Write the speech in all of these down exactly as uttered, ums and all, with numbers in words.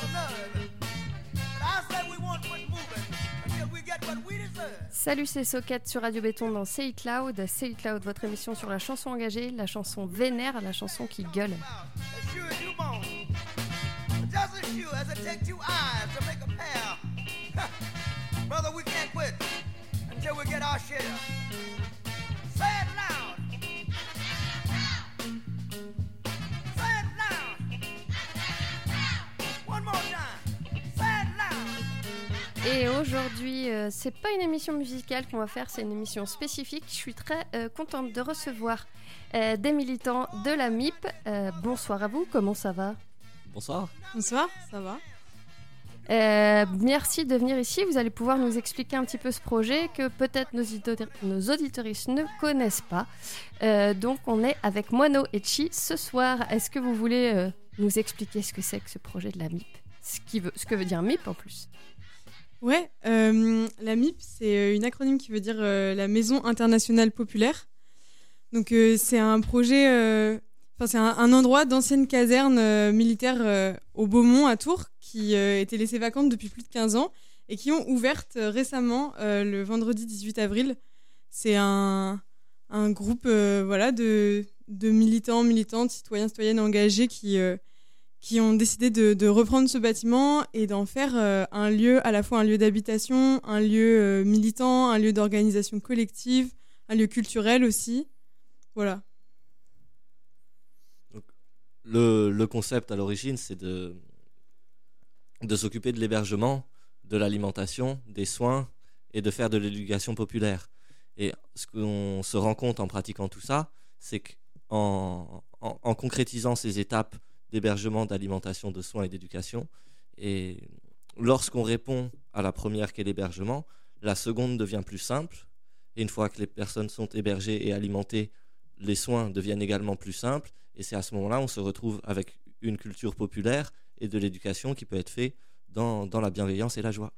Salut, c'est Socket sur Radio Béton dans Say It Loud. Say It Loud, votre émission sur la chanson engagée, la chanson vénère, la chanson qui gueule. Et aujourd'hui, euh, c'est pas une émission musicale qu'on va faire, c'est une émission spécifique. Je suis très euh, contente de recevoir euh, des militants de la M I P. Euh, bonsoir à vous, comment ça va ? Bonsoir. Bonsoir, ça va ? Euh, merci de venir ici. Vous allez pouvoir nous expliquer un petit peu ce projet que peut-être nos, auditori- nos auditoristes ne connaissent pas. Euh, donc, on est avec Moineau et Chi ce soir. Est-ce que vous voulez euh, nous expliquer ce que c'est que ce projet de la M I P ? Ce, qui veut, ce que veut dire M I P en plus ? Ouais, euh, la M I P, c'est une acronyme qui veut dire euh, la Maison Internationale Populaire. Donc, euh, c'est un projet, euh, enfin, c'est un, un endroit d'ancienne caserne euh, militaire euh, au Beaumont à Tours qui euh, était laissée vacante depuis plus de quinze ans et qui ont ouvert euh, récemment euh, le vendredi dix-huit avril. C'est un, un groupe euh, voilà, de, de militants, militantes, citoyens, citoyennes engagés qui... Euh, qui ont décidé de, de reprendre ce bâtiment et d'en faire euh, un lieu, à la fois un lieu d'habitation, un lieu euh, militant, un lieu d'organisation collective, un lieu culturel aussi. Voilà. Donc, le, le concept à l'origine, c'est de, de s'occuper de l'hébergement, de l'alimentation, des soins et de faire de l'éducation populaire. Et ce qu'on se rend compte en pratiquant tout ça, c'est qu'en en, en concrétisant ces étapes d'hébergement, d'alimentation, de soins et d'éducation. Et lorsqu'on répond à la première qui est l'hébergement, la seconde devient plus simple. Et une fois que les personnes sont hébergées et alimentées, les soins deviennent également plus simples. Et c'est à ce moment-là on se retrouve avec une culture populaire et de l'éducation qui peut être faite dans, dans la bienveillance et la joie.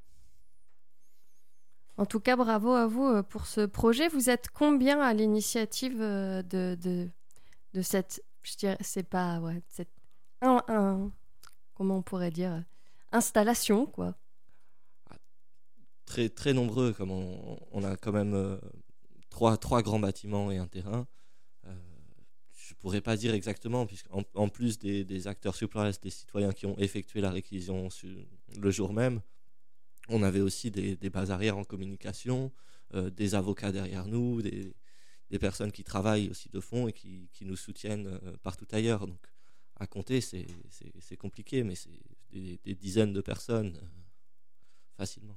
En tout cas, bravo à vous pour ce projet. Vous êtes combien à l'initiative de, de, de cette... Je dirais, c'est pas... Ouais, cette Un, un, comment on pourrait dire, installation, quoi. Très, très nombreux, comme on, on a quand même euh, trois, trois grands bâtiments et un terrain. Euh, je ne pourrais pas dire exactement, puisqu'en en plus des, des acteurs sur place, des citoyens qui ont effectué la réquisition sur, le jour même, on avait aussi des, des bases arrières en communication, euh, des avocats derrière nous, des, des personnes qui travaillent aussi de fond et qui, qui nous soutiennent euh, partout ailleurs. Donc, à compter, c'est, c'est, c'est compliqué, mais c'est des, des dizaines de personnes euh, facilement.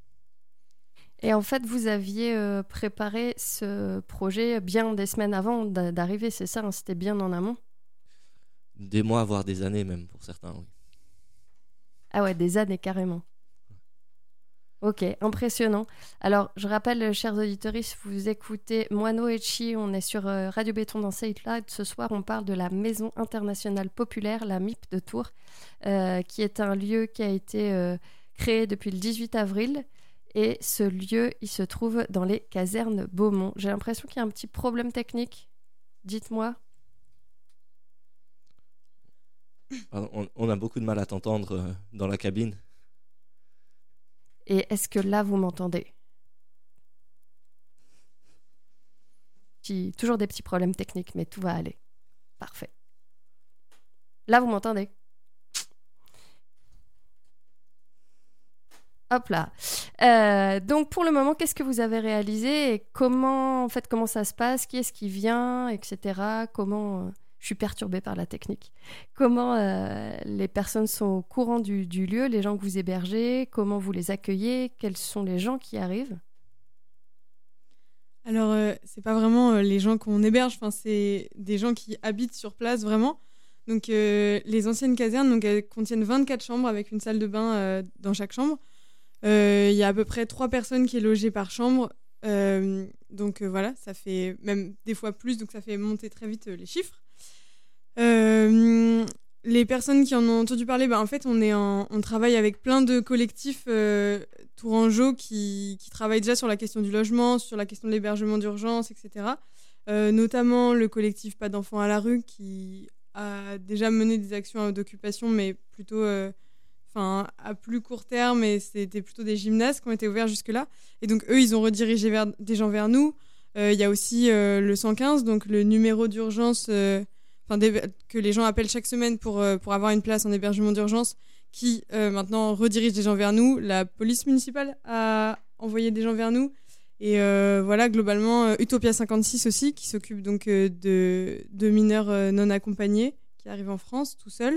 Et en fait, vous aviez euh, préparé ce projet bien des semaines avant d'arriver, c'est ça, hein, c'était bien en amont ? Des mois, voire des années même, pour certains, oui. Ah ouais, des années carrément. Ok, impressionnant. Alors, je rappelle, chers auditeurs, vous écoutez Moineau et Chi, on est sur euh, Radio Béton dans Say It Loud. Ce soir, on parle de la Maison Internationale Populaire, la M I P de Tours, euh, qui est un lieu qui a été euh, créé depuis le dix-huit avril. Et ce lieu, il se trouve dans les casernes Beaumont. J'ai l'impression qu'il y a un petit problème technique. Dites-moi. On, on a beaucoup de mal à t'entendre euh, dans la cabine. Et est-ce que là, vous m'entendez ? J'ai toujours des petits problèmes techniques, mais tout va aller. Parfait. Là, vous m'entendez ? Hop là. Euh, donc, pour le moment, qu'est-ce que vous avez réalisé et comment, en fait, comment ça se passe ? Qui est-ce qui vient, et cetera. Comment... Euh, je suis perturbée par la technique. Comment euh, les personnes sont au courant du, du lieu, les gens que vous hébergez, comment vous les accueillez, quels sont les gens qui arrivent ? Alors, euh, c'est pas vraiment euh, les gens qu'on héberge, enfin, c'est des gens qui habitent sur place vraiment. Donc, euh, les anciennes casernes, donc, elles contiennent vingt-quatre chambres avec une salle de bain euh, dans chaque chambre. Il euh, y a à peu près trois personnes qui est logées par chambre. Euh, donc, euh, voilà, ça fait même des fois plus, donc ça fait monter très vite euh, les chiffres. Euh, les personnes qui en ont entendu parler, bah, en fait, on, est en, on travaille avec plein de collectifs euh, tourangeaux qui, qui travaillent déjà sur la question du logement, sur la question de l'hébergement d'urgence, et cetera. Euh, notamment le collectif Pas d'enfants à la rue qui a déjà mené des actions d'occupation, mais plutôt euh, enfin à plus court terme, et c'était plutôt des gymnases qui ont été ouverts jusque-là. Et donc eux, ils ont redirigé vers, des gens vers nous. Il euh, y a aussi euh, le cent quinze, donc le numéro d'urgence euh, que les gens appellent chaque semaine pour, euh, pour avoir une place en hébergement d'urgence, qui euh, maintenant redirige des gens vers nous. La police municipale a envoyé des gens vers nous. Et euh, voilà, globalement, euh, Utopia cinquante-six aussi, qui s'occupe donc euh, de, de mineurs euh, non accompagnés qui arrivent en France tout seuls.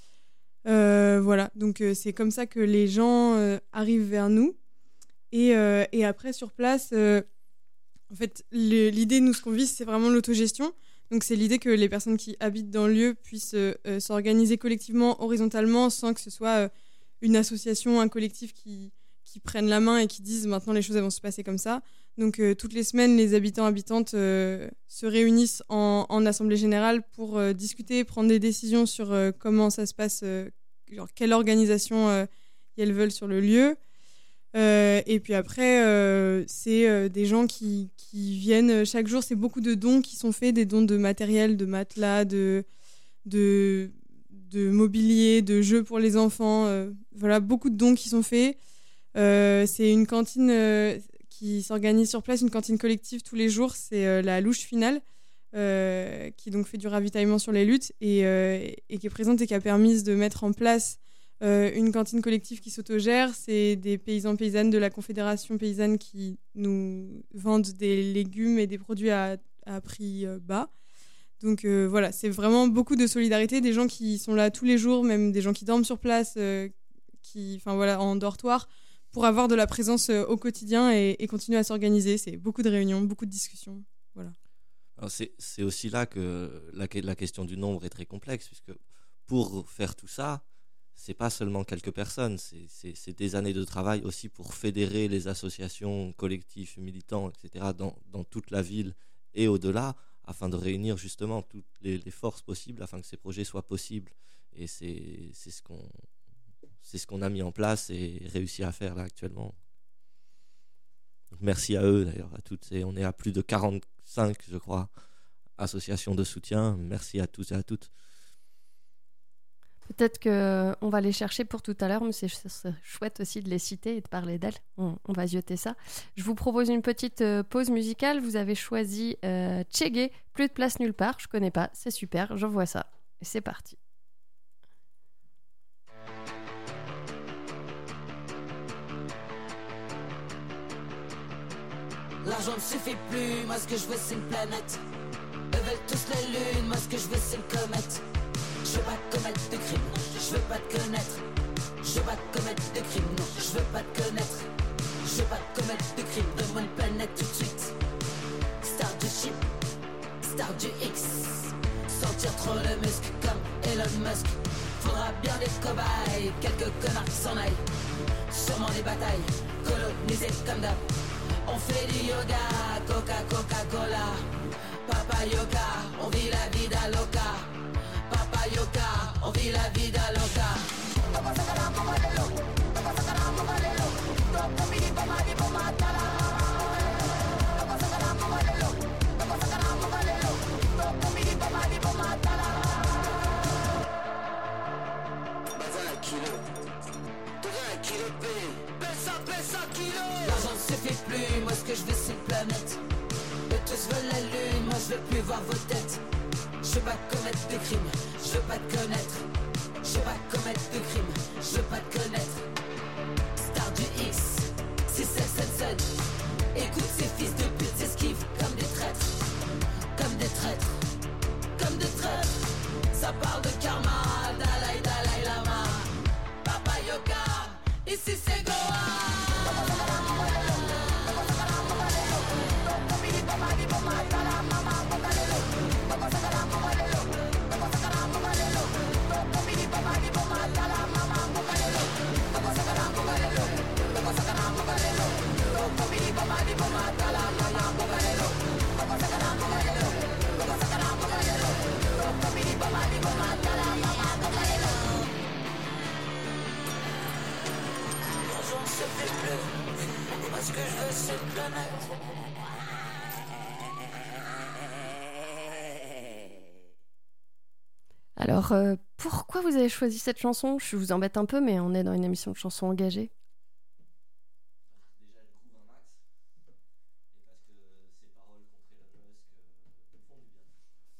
Euh, voilà, donc euh, c'est comme ça que les gens euh, arrivent vers nous. Et, euh, et après, sur place, euh, en fait, le, l'idée, nous, ce qu'on vise, c'est vraiment l'autogestion. Donc c'est l'idée que les personnes qui habitent dans le lieu puissent euh, euh, s'organiser collectivement, horizontalement, sans que ce soit euh, une association, un collectif qui, qui prennent la main et qui disent maintenant les choses elles vont se passer comme ça. Donc euh, toutes les semaines, les habitants habitantes euh, se réunissent en, en assemblée générale pour euh, discuter, prendre des décisions sur euh, comment ça se passe, euh, genre quelle organisation euh, elles veulent sur le lieu. Euh, et puis après, euh, c'est euh, des gens qui, qui viennent chaque jour. C'est beaucoup de dons qui sont faits, des dons de matériel, de matelas, de, de, de mobilier, de jeux pour les enfants. Euh, voilà, beaucoup de dons qui sont faits. Euh, c'est une cantine euh, qui s'organise sur place, une cantine collective tous les jours. C'est euh, la Louche Finale, euh, qui donc fait du ravitaillement sur les luttes et, euh, et qui est présente et qui a permis de mettre en place Euh, une cantine collective qui s'autogère. C'est des paysans paysannes de la Confédération paysanne qui nous vendent des légumes et des produits à, à prix euh, bas. Donc euh, voilà, c'est vraiment beaucoup de solidarité, des gens qui sont là tous les jours, même des gens qui dorment sur place, euh, qui, enfin voilà, en dortoir, pour avoir de la présence euh, au quotidien et, et continuer à s'organiser. C'est beaucoup de réunions, beaucoup de discussions. Voilà. Alors c'est, c'est aussi là que la, la question du nombre est très complexe, puisque pour faire tout ça, c'est pas seulement quelques personnes, c'est, c'est, c'est des années de travail aussi pour fédérer les associations, collectifs, militants, et cetera dans, dans toute la ville et au-delà, afin de réunir justement toutes les, les forces possibles afin que ces projets soient possibles. Et c'est, c'est, ce qu'on, c'est ce qu'on a mis en place et réussi à faire là actuellement. Donc merci à eux d'ailleurs, à toutes. Et on est à plus de quarante-cinq, je crois, associations de soutien. Merci à tous et à toutes. Peut-être qu'on va les chercher pour tout à l'heure, mais c'est chouette aussi de les citer et de parler d'elles. On, on va zioter ça. Je vous propose une petite euh, pause musicale. Vous avez choisi euh, Tchégué, Plus de place nulle part. Je connais pas, c'est super, j'envoie ça. Et c'est parti. L'argent ne suffit plus, moi ce que je veux c'est une planète. Eux veulent tous la lune, moi ce que je veux c'est une comète. Je veux pas commettre de crime, je veux pas te connaître. Je veux pas commettre de crime, non, je veux pas te connaître. Je veux pas commettre de crime, donne-moi une planète tout de suite. Star du chip, star du X. Sentir trop le muscle comme Elon Musk. Faudra bien des cobayes, quelques connards qui s'en aillent. Sûrement des batailles, colonisées comme d'hab. On fait du yoga, coca, coca-cola. Papa yoga, on vit la vida loca. Papa yoga, on vit la vida loca. L'argent ne suffit plus, moi ce que je veux c'est une planète. Eux tous veulent la lune, moi je veux plus voir vos têtes. Je veux pas commettre de crime, je veux pas te connaître. Je veux pas commettre de crime, je veux pas te connaître. Star du X, c'est seul, seul, seul. Écoute ces fils de pute s'esquivent comme des traîtres. Comme des traîtres, comme des traîtres. Ça parle de karma, Dalai, Dalai Lama. Papa Yoga, ici c'est Goa. Parce que je veux cette planète. Alors, euh, pourquoi vous avez choisi cette chanson ? Je vous embête un peu, mais on est dans une émission de chansons engagées. Déjà, elle trouve un max. Et parce que ses paroles contre Elon Musk euh, nous font du bien.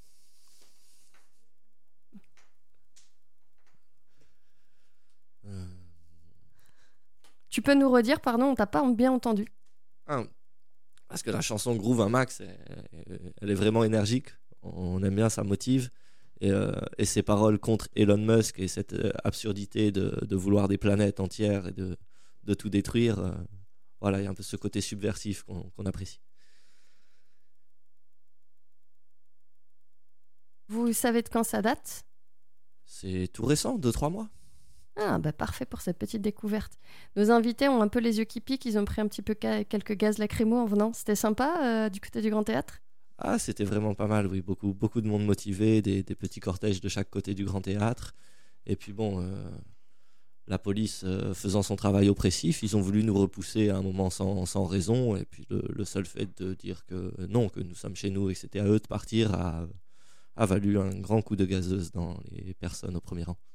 Euh, Tu peux nous redire, pardon, on t'a pas bien entendu. ah, parce que la chanson Groove un max, elle, elle est vraiment énergique. On aime bien, ça motive. Et, euh, et ses paroles contre Elon Musk et cette euh, absurdité de, de vouloir des planètes entières et de, de tout détruire, euh, voilà, il y a un peu ce côté subversif qu'on, qu'on apprécie. Vous savez de quand ça date ? C'est tout récent, deux trois mois. Ah, bah parfait pour cette petite découverte. Nos invités ont un peu les yeux qui piquent, ils ont pris un petit peu ca- quelques gaz lacrymaux en venant. C'était sympa euh, du côté du Grand Théâtre ? Ah, c'était vraiment pas mal, oui. Beaucoup, beaucoup de monde motivé, des, des petits cortèges de chaque côté du Grand Théâtre. Et puis bon, euh, la police euh, faisant son travail oppressif, ils ont voulu nous repousser à un moment sans, sans raison. Et puis le, le seul fait de dire que non, que nous sommes chez nous et que c'était à eux de partir a, a valu un grand coup de gazeuse dans les personnes au premier rang.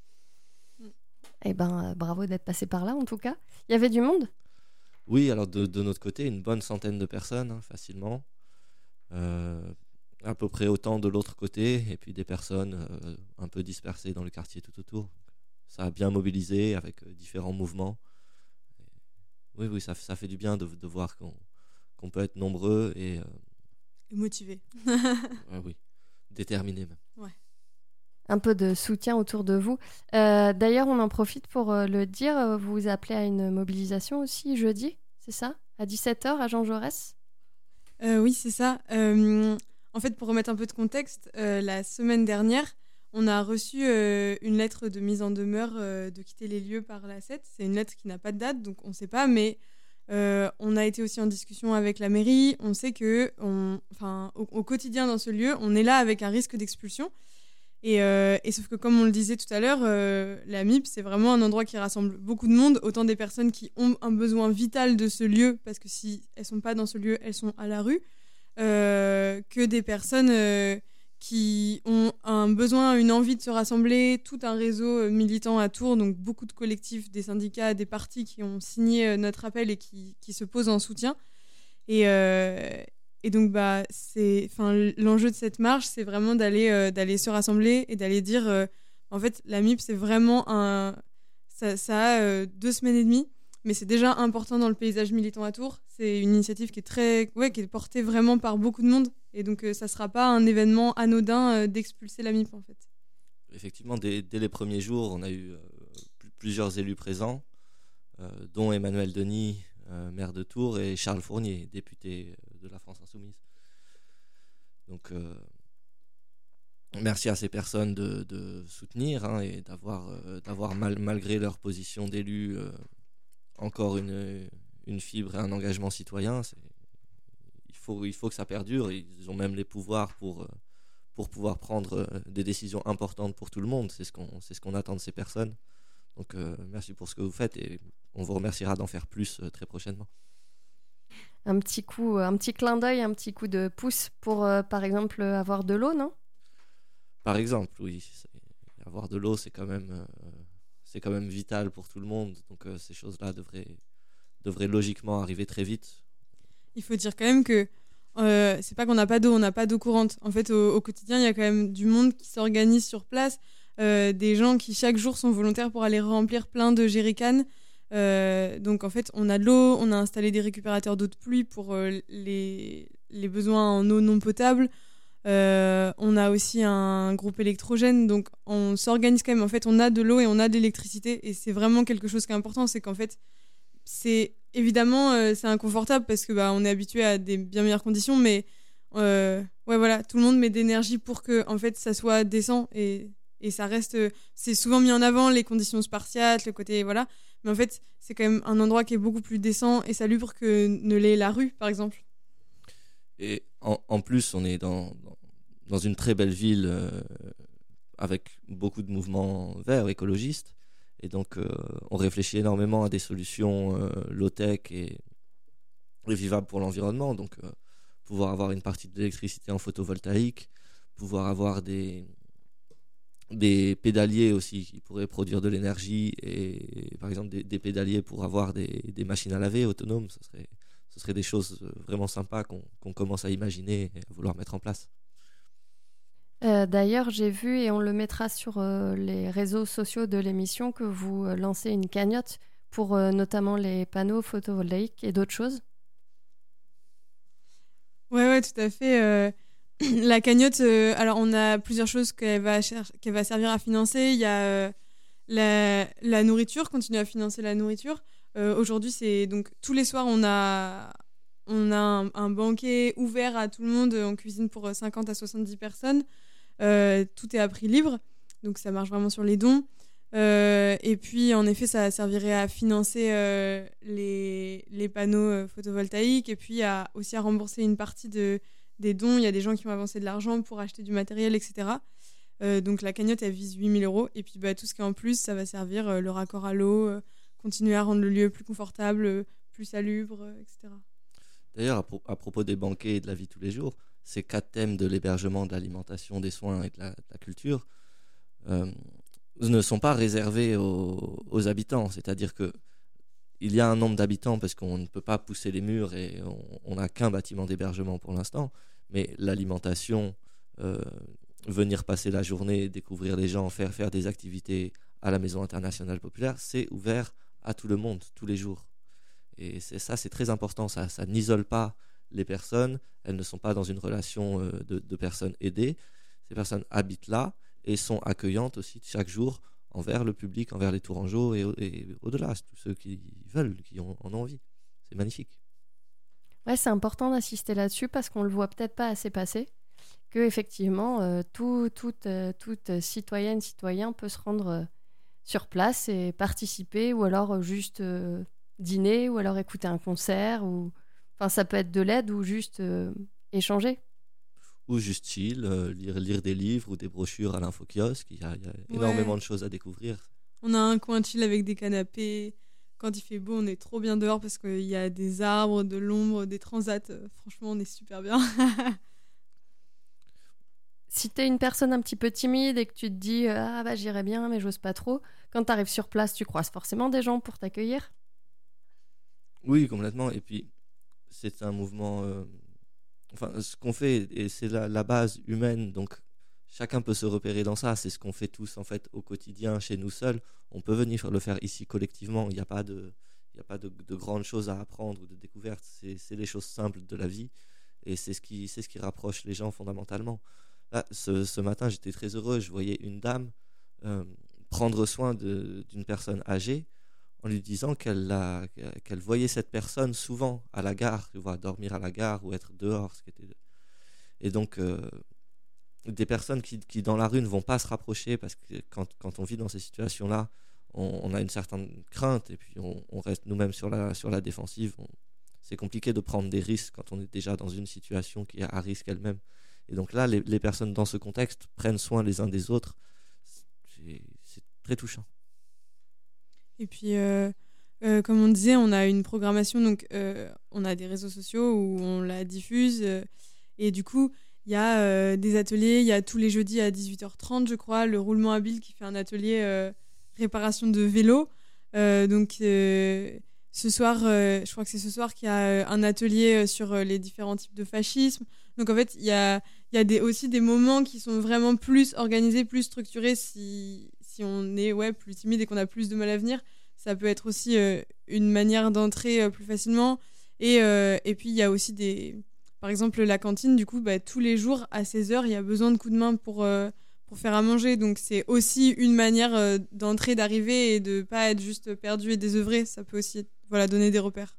Eh ben, euh, bravo d'être passé par là en tout cas. Il y avait du monde ? Oui, alors de, de notre côté, une bonne centaine de personnes, hein, facilement. Euh, à peu près autant de l'autre côté, et puis des personnes euh, un peu dispersées dans le quartier tout autour. Ça a bien mobilisé avec euh, différents mouvements. Et oui, oui, ça, ça fait du bien de, de voir qu'on, qu'on peut être nombreux et euh, Motivé. ouais, oui, déterminés même. Ouais. Un peu de soutien autour de vous. Euh, d'ailleurs, on en profite pour euh, le dire, euh, vous vous appelez à une mobilisation aussi jeudi, c'est ça ? À dix-sept heures à Jean Jaurès ? Euh, oui, c'est ça. Euh, en fait, pour remettre un peu de contexte, euh, la semaine dernière, on a reçu euh, une lettre de mise en demeure euh, de quitter les lieux par l'A C E T. C'est une lettre qui n'a pas de date, donc on ne sait pas, mais euh, on a été aussi en discussion avec la mairie. On sait que, on, enfin, au, au quotidien dans ce lieu, on est là avec un risque d'expulsion. Et, euh, et sauf que, comme on le disait tout à l'heure, euh, la M I P, c'est vraiment un endroit qui rassemble beaucoup de monde, autant des personnes qui ont un besoin vital de ce lieu, parce que si elles ne sont pas dans ce lieu, elles sont à la rue, euh, que des personnes euh, qui ont un besoin, une envie de se rassembler, tout un réseau militant à Tours, donc beaucoup de collectifs, des syndicats, des partis qui ont signé notre appel et qui, qui se posent en soutien. Et... Euh, Et donc, bah, c'est, l'enjeu de cette marche, c'est vraiment d'aller, euh, d'aller se rassembler et d'aller dire, euh, en fait, la M I P, c'est vraiment un... Ça, ça a euh, deux semaines et demie, mais c'est déjà important dans le paysage militant à Tours. C'est une initiative qui est, très, ouais, qui est portée vraiment par beaucoup de monde. Et donc, euh, ça ne sera pas un événement anodin euh, d'expulser la M I P, en fait. Effectivement, dès, dès les premiers jours, on a eu euh, p- plusieurs élus présents, euh, dont Emmanuel Denis, euh, maire de Tours, et Charles Fournier, député de la France Insoumise. Donc, euh, merci à ces personnes de, de soutenir hein, et d'avoir, euh, d'avoir mal, malgré leur position d'élu, euh, encore une, une fibre et un engagement citoyen. C'est, il, faut, il faut que ça perdure. Ils ont même les pouvoirs pour, pour pouvoir prendre des décisions importantes pour tout le monde. C'est ce qu'on, c'est ce qu'on attend de ces personnes. Donc, euh, merci pour ce que vous faites et on vous remerciera d'en faire plus euh, très prochainement. Un petit coup, un petit clin d'œil, un petit coup de pouce pour, euh, par exemple, avoir de l'eau, non ? Par exemple, oui. C'est, avoir de l'eau, c'est quand même, euh, c'est quand même vital pour tout le monde. Donc euh, ces choses-là devraient, devraient logiquement arriver très vite. Il faut dire quand même que euh, c'est pas qu'on n'a pas d'eau, on n'a pas d'eau courante. En fait, au, au quotidien, il y a quand même du monde qui s'organise sur place, euh, des gens qui chaque jour sont volontaires pour aller remplir plein de jerrycans. Euh, donc en fait, on a de l'eau, on a installé des récupérateurs d'eau de pluie pour euh, les, les besoins en eau non potable. Euh, on a aussi un groupe électrogène, donc on s'organise quand même. En fait, on a de l'eau et on a de l'électricité, et c'est vraiment quelque chose qui est important. C'est qu'en fait, c'est évidemment euh, c'est inconfortable parce que bah on est habitué à des bien meilleures conditions, mais euh, ouais voilà, tout le monde met d'énergie pour que en fait ça soit décent et et ça reste. C'est souvent mis en avant les conditions spartiates, le côté voilà. Mais en fait, c'est quand même un endroit qui est beaucoup plus décent et salubre que ne l'est la rue, par exemple. Et en, en plus, on est dans, dans, dans une très belle ville euh, avec beaucoup de mouvements verts, écologistes. Et donc, euh, on réfléchit énormément à des solutions euh, low-tech et, et vivables pour l'environnement. Donc, euh, pouvoir avoir une partie de l'électricité en photovoltaïque, pouvoir avoir des, des pédaliers aussi qui pourraient produire de l'énergie et par exemple des, des pédaliers pour avoir des, des machines à laver autonomes, ce serait, ce serait des choses vraiment sympas qu'on, qu'on commence à imaginer et à vouloir mettre en place. Euh, d'ailleurs, j'ai vu, et on le mettra sur euh, les réseaux sociaux de l'émission, que vous euh, lancez une cagnotte pour euh, notamment les panneaux photovoltaïques et d'autres choses. Ouais, ouais, tout à fait. Euh, la cagnotte, euh, alors on a plusieurs choses qu'elle va, cher- qu'elle va servir à financer. Il y a euh, la, la nourriture, continuer à financer la nourriture. Euh, aujourd'hui, c'est donc tous les soirs, on a, on a un, un banquet ouvert à tout le monde. On cuisine pour cinquante à soixante-dix personnes. Euh, tout est à prix libre, donc ça marche vraiment sur les dons. Euh, et puis, en effet, ça servirait à financer euh, les, les panneaux euh, photovoltaïques et puis à, aussi à rembourser une partie de, des dons. Il y a des gens qui ont avancé de l'argent pour acheter du matériel, et cetera. Euh, donc, la cagnotte, elle vise huit mille euros. Et puis, bah, tout ce qui est en plus, ça va servir euh, le raccord à l'eau, euh, continuer à rendre le lieu plus confortable, euh, plus salubre, euh, et cetera. D'ailleurs, à, pro- à propos des banquets et de la vie tous les jours, ces quatre thèmes de l'hébergement, de l'alimentation, des soins et de la, de la culture euh, ne sont pas réservés aux, aux habitants. C'est-à-dire que il y a un nombre d'habitants parce qu'on ne peut pas pousser les murs et on n'a qu'un bâtiment d'hébergement pour l'instant. Mais l'alimentation, euh, venir passer la journée, découvrir les gens, faire, faire des activités à la Maison internationale populaire, c'est ouvert à tout le monde, tous les jours. Et c'est, ça, c'est très important. Ça, ça n'isole pas les personnes. Elles ne sont pas dans une relation euh, de, de personnes aidées. Ces personnes habitent là et sont accueillantes aussi chaque jour envers le public, envers les Tourangeaux et, au- et au-delà, tous ceux qui veulent, qui ont, en ont envie. C'est magnifique. Ouais, c'est important d'insister là-dessus parce qu'on le voit peut-être pas assez passer. Que effectivement, euh, tout, toute, euh, toute citoyenne, citoyen peut se rendre euh, sur place et participer, ou alors euh, juste euh, dîner, ou alors écouter un concert, ou enfin ça peut être de l'aide ou juste euh, échanger. Ou juste chill, euh, lire, lire des livres ou des brochures à l'infokiosque. Il y a, il y a Ouais. énormément de choses à découvrir. On a un coin chill avec des canapés. Quand il fait beau, on est trop bien dehors parce qu'il y a des arbres, de l'ombre, des transats. Euh, Franchement, on est super bien. Si t'es une personne un petit peu timide et que tu te dis euh, ah bah j'irais bien mais j'ose pas trop, quand t'arrives sur place, tu croises forcément des gens pour t'accueillir. Oui, complètement. Et puis, c'est un mouvement. euh, Enfin, ce qu'on fait, et c'est la, la base humaine, donc chacun peut se repérer dans ça. C'est ce qu'on fait tous en fait au quotidien, chez nous seuls. On peut venir le faire ici collectivement. Il n'y a pas de, il n'y a pas de, de grandes choses à apprendre ou de découvertes. C'est, c'est les choses simples de la vie, et c'est ce qui, c'est ce qui rapproche les gens fondamentalement. Là, ce, ce matin, j'étais très heureux. Je voyais une dame euh, prendre soin de, d'une personne âgée, en lui disant qu'elle, la- qu'elle voyait cette personne souvent à la gare, tu vois, dormir à la gare ou être dehors. Ce qui était... Et donc, euh, des personnes qui, qui, dans la rue, ne vont pas se rapprocher parce que quand, quand on vit dans ces situations-là, on, on a une certaine crainte et puis on, on reste nous-mêmes sur la, sur la défensive. On- c'est compliqué de prendre des risques quand on est déjà dans une situation qui est à risque elle-même. Et donc là, les, les personnes dans ce contexte prennent soin les uns des autres. C'est, c'est très touchant. Et puis, euh, euh, comme on disait, on a une programmation, donc euh, on a des réseaux sociaux où on la diffuse. euh, et du coup, il y a euh, des ateliers. Il y a tous les jeudis à dix-huit heures trente, je crois, le Roulement Habile qui fait un atelier euh, réparation de vélo. Euh, donc, euh, ce soir, euh, je crois que c'est ce soir qu'il y a euh, un atelier euh, sur euh, les différents types de fascisme. Donc, en fait, il y a, il y a des, aussi des moments qui sont vraiment plus organisés, plus structurés. Si, si on est ouais, plus timide et qu'on a plus de mal à venir, ça peut être aussi euh, une manière d'entrer euh, plus facilement. Et, euh, et puis, il y a aussi des... Par exemple, la cantine, du coup, bah, tous les jours, à seize heures, il y a besoin de coups de main pour, euh, pour faire à manger. Donc, c'est aussi une manière euh, d'entrer, d'arriver et de ne pas être juste perdu et désœuvré. Ça peut aussi voilà, donner des repères.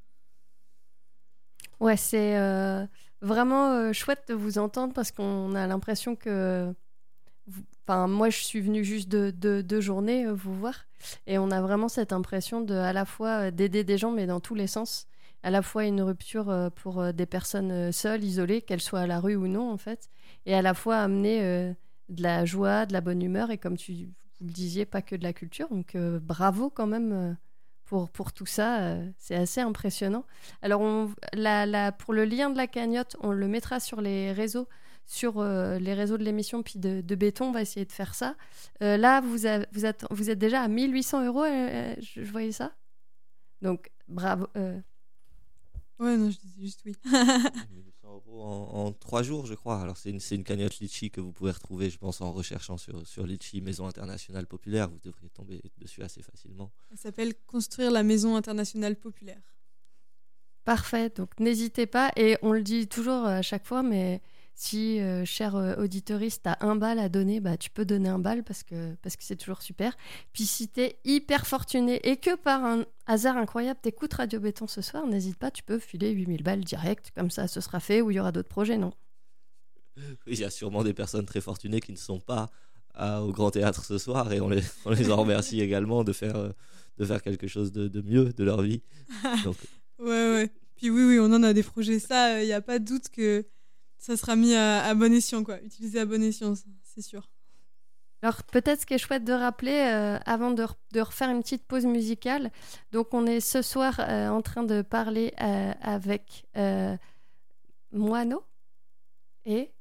Ouais, c'est euh, vraiment euh, chouette de vous entendre parce qu'on a l'impression que... vous- Enfin, moi, je suis venue juste deux de, de journées euh, vous voir et on a vraiment cette impression de, à la fois euh, d'aider des gens, mais dans tous les sens. À la fois une rupture euh, pour euh, des personnes euh, seules, isolées, qu'elles soient à la rue ou non, en fait, et à la fois amener euh, de la joie, de la bonne humeur et, comme tu vous le disiez, pas que de la culture. Donc, euh, bravo quand même euh, pour, pour tout ça. euh, c'est assez impressionnant. Alors, on, la, la- pour le lien de la cagnotte, on le mettra sur les réseaux, sur euh, les réseaux de l'émission puis de, de Béton, on va essayer de faire ça. Euh, là, vous, a, vous, êtes, vous êtes déjà à mille huit cents euros, euh, je, je voyais ça. Donc, bravo. Euh... Ouais, non, je disais juste oui. mille huit cents euros en, en trois jours, je crois. Alors, c'est une, c'est une cagnotte Litchi que vous pouvez retrouver, je pense, en recherchant sur, sur Litchi, Maison Internationale Populaire. Vous devriez tomber dessus assez facilement. Elle s'appelle Construire la Maison Internationale Populaire. Parfait, donc n'hésitez pas. Et on le dit toujours à chaque fois, mais si, euh, cher euh, auditoriste, t'as un bal à donner, bah, tu peux donner un bal parce que, parce que c'est toujours super. Puis si t'es hyper fortuné et que par un hasard incroyable, t'écoutes Radio Béton ce soir, n'hésite pas, tu peux filer huit mille balles direct. Comme ça, ce sera fait, ou il y aura d'autres projets, non ? Il y a sûrement des personnes très fortunées qui ne sont pas à, au Grand Théâtre ce soir et on les, on les en remercie également de faire, euh, de faire quelque chose de, de mieux de leur vie. Donc... Ouais, ouais. Puis oui, oui, on en a des projets. Ça, il euh, n'y a pas de doute que ça sera mis à, à bon escient, quoi. Utilisé à bon escient, c'est sûr. Alors peut-être ce qui est chouette de rappeler, euh, avant de, re- de refaire une petite pause musicale, donc on est ce soir euh, en train de parler euh, avec euh, Moineau et...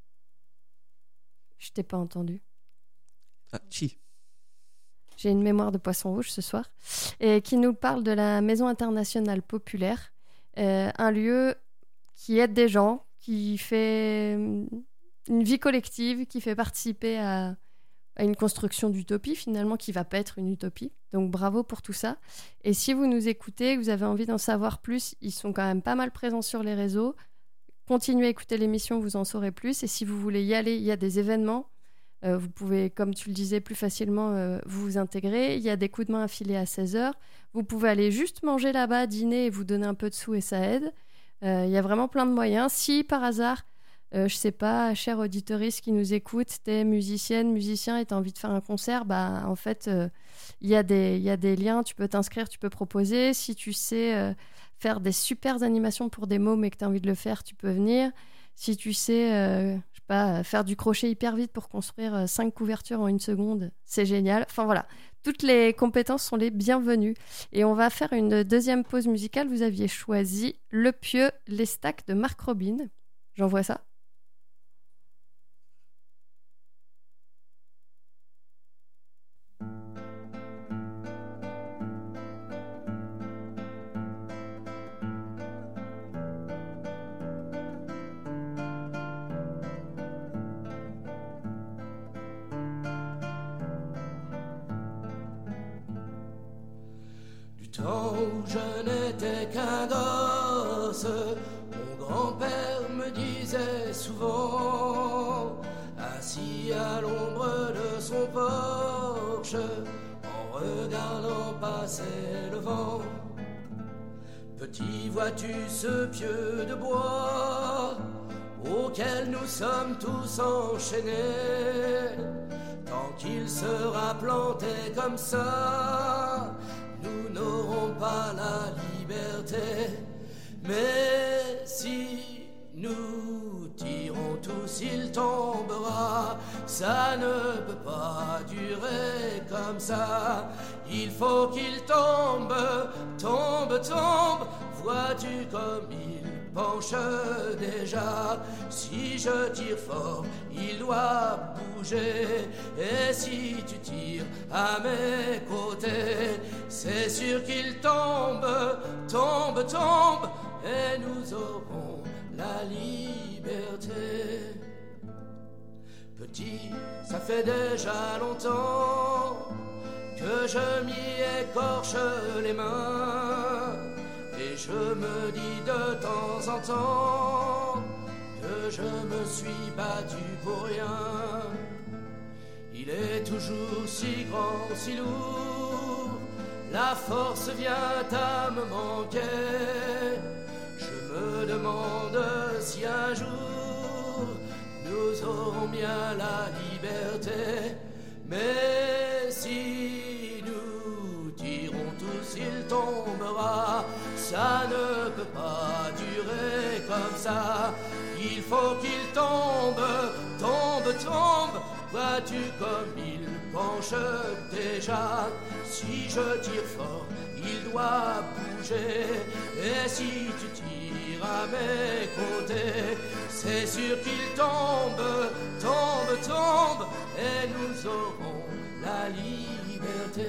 Je t'ai pas entendu. Ah, chi. J'ai une mémoire de poisson rouge ce soir, et qui nous parle de la Maison Internationale Populaire, euh, un lieu qui aide des gens, qui fait une vie collective, qui fait participer à, à une construction d'utopie finalement, qui va pas être une utopie. Donc bravo pour tout ça. Et si vous nous écoutez, vous avez envie d'en savoir plus, ils sont quand même pas mal présents sur les réseaux. Continuez à écouter l'émission, vous en saurez plus. Et si vous voulez y aller, il y a des événements. Euh, vous pouvez, comme tu le disais, plus facilement euh, vous intégrer. Il y a des coups de main affilés à seize heures. Vous pouvez aller juste manger là-bas, dîner et vous donner un peu de sous et ça aide. Euh, il y a vraiment plein de moyens. Si par hasard, euh, je sais pas, cher auditoriste qui nous écoute, t'es musicienne, musicien et t'as envie de faire un concert, bah en fait, euh, il y a des, il y a des liens, tu peux t'inscrire, tu peux proposer. Si tu sais euh, faire des super animations pour des mômes et que t'as envie de le faire, tu peux venir. Si tu sais, euh, je sais pas, faire du crochet hyper vite pour construire euh, cinq couvertures en une seconde, c'est génial. Enfin voilà, toutes les compétences sont les bienvenues. Et on va faire une deuxième pause musicale. Vous aviez choisi Le Pieu, les stacks de Marc Robin. J'envoie ça. Tant où je n'étais qu'un gosse, mon grand-père me disait souvent, assis à l'ombre de son porche, en regardant passer le vent: petit, vois-tu ce pieu de bois auquel nous sommes tous enchaînés? Tant qu'il sera planté comme ça, nous n'aurons pas la liberté. Mais si nous tirons tous, il tombera. Ça ne peut pas durer comme ça. Il faut qu'il tombe, tombe, tombe. Vois-tu comme il penche déjà? Si je tire fort, il doit bouger. Et si tu tires à mes côtés, c'est sûr qu'il tombe, tombe, tombe. Et nous aurons la liberté. Petit, ça fait déjà longtemps que je m'y écorche les mains. Et je me dis de temps en temps que je me suis battu pour rien. Il est toujours si grand, si lourd, la force vient à me manquer. Je me demande si un jour nous aurons bien la liberté. Mais si nous tirons tous, il tombera. Ça ne peut pas durer comme ça. Il faut qu'il tombe, tombe, tombe. Vois-tu comme il penche déjà. Si je tire fort, il doit bouger. Et si tu tires à mes côtés, c'est sûr qu'il tombe, tombe, tombe, et nous aurons la liberté.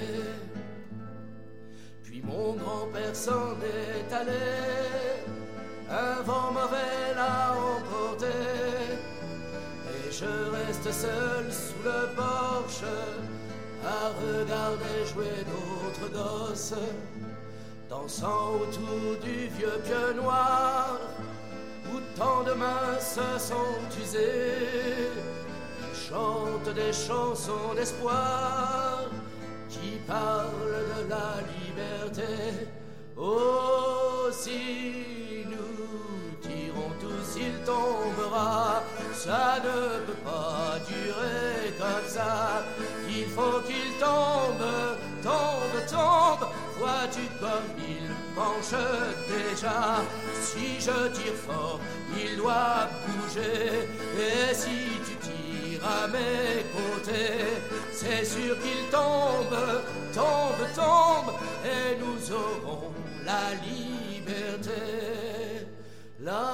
Puis mon grand-père s'en est allé, un vent mauvais l'a emporté, et je reste seul sous le porche à regarder jouer d'autres gosses, dansant autour du vieux pieu noir où tant de mains se sont usées. Ils chantent des chansons d'espoir qui parlent de la liberté. Oh, si nous tirons tous, il tombera. Ça ne peut pas durer comme ça. Il faut qu'il tombe, tombe, tombe. Vois-tu comme il penche déjà. Si je tire fort, il doit bouger. Et si tu tires à mes côtés, c'est sûr qu'il tombe, tombe, tombe, et nous aurons la liberté. La,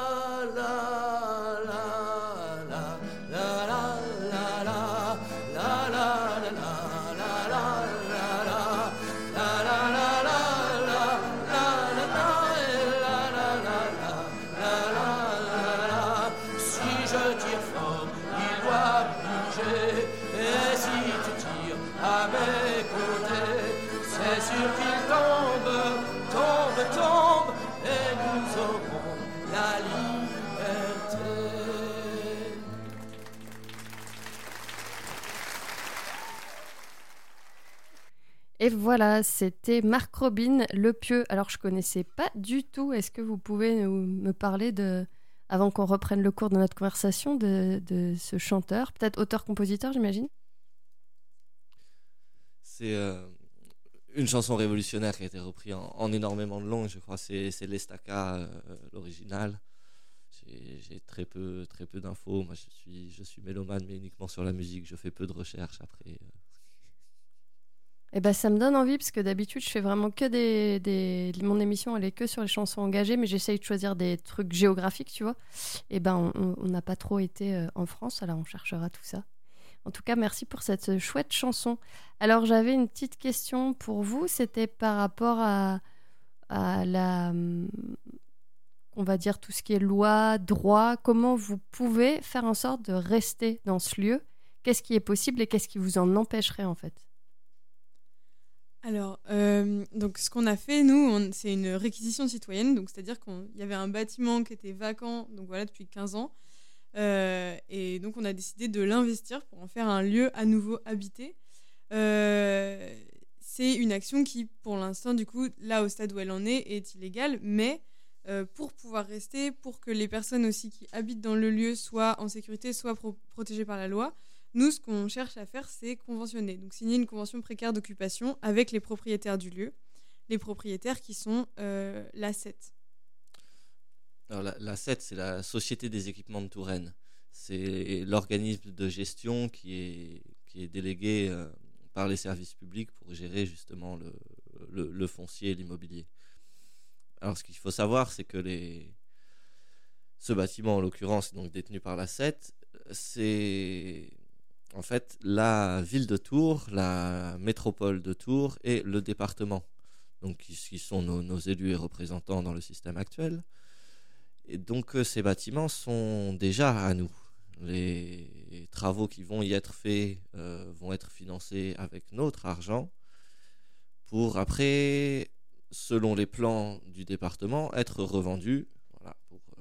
la, la, la, la, la, la, la, la, la, la, à mes côtés, c'est sûr qu'il tombe, tombe, tombe, et nous aurons la liberté. Et voilà, c'était Marc Robin, Le Pieu. Alors, je connaissais pas du tout. Est-ce que vous pouvez nous, me parler de, avant qu'on reprenne le cours de notre conversation, de, de ce chanteur, peut-être auteur-compositeur, j'imagine? C'est euh, une chanson révolutionnaire qui a été reprise en, en énormément de langues. Je crois que c'est, c'est l'Estaca, euh, l'original. J'ai, j'ai très peu, très peu d'infos. Moi, je suis, je suis mélomane, mais uniquement sur la musique. Je fais peu de recherches après. Euh. Eh ben, ça me donne envie, parce que d'habitude, je fais vraiment que des, des... Mon émission, elle est que sur les chansons engagées, mais j'essaye de choisir des trucs géographiques, tu vois. Eh ben, on n'a pas trop été euh, en France, alors on cherchera tout ça. En tout cas, merci pour cette chouette chanson. Alors, j'avais une petite question pour vous. C'était par rapport à, à la... On va dire tout ce qui est loi, droit. Comment vous pouvez faire en sorte de rester dans ce lieu? Qu'est-ce qui est possible et qu'est-ce qui vous en empêcherait, en fait? Alors, euh, donc ce qu'on a fait, nous, on, c'est une réquisition citoyenne. Donc, c'est-à-dire qu'il y avait un bâtiment qui était vacant, donc voilà, depuis quinze ans. Euh, et donc on a décidé de l'investir pour en faire un lieu à nouveau habité. Euh, c'est une action qui, pour l'instant, du coup, là au stade où elle en est, est illégale, mais euh, pour pouvoir rester, pour que les personnes aussi qui habitent dans le lieu soient en sécurité, soient pro- protégées par la loi, nous, ce qu'on cherche à faire, c'est conventionner, donc signer une convention précaire d'occupation avec les propriétaires du lieu, les propriétaires qui sont euh, l'A S E T. Alors, la, l'A S E T, c'est la Société des équipements de Touraine. C'est l'organisme de gestion qui est, qui est délégué euh, par les services publics pour gérer justement le, le, le foncier et l'immobilier. Alors, ce qu'il faut savoir, c'est que les... ce bâtiment, en l'occurrence, donc détenu par l'A S E T, c'est en fait la ville de Tours, la métropole de Tours et le département, donc qui, qui sont nos, nos élus et représentants dans le système actuel. Et donc euh, ces bâtiments sont déjà à nous. Les travaux qui vont y être faits euh, vont être financés avec notre argent pour après, selon les plans du département, être revendus. Voilà, pour, euh,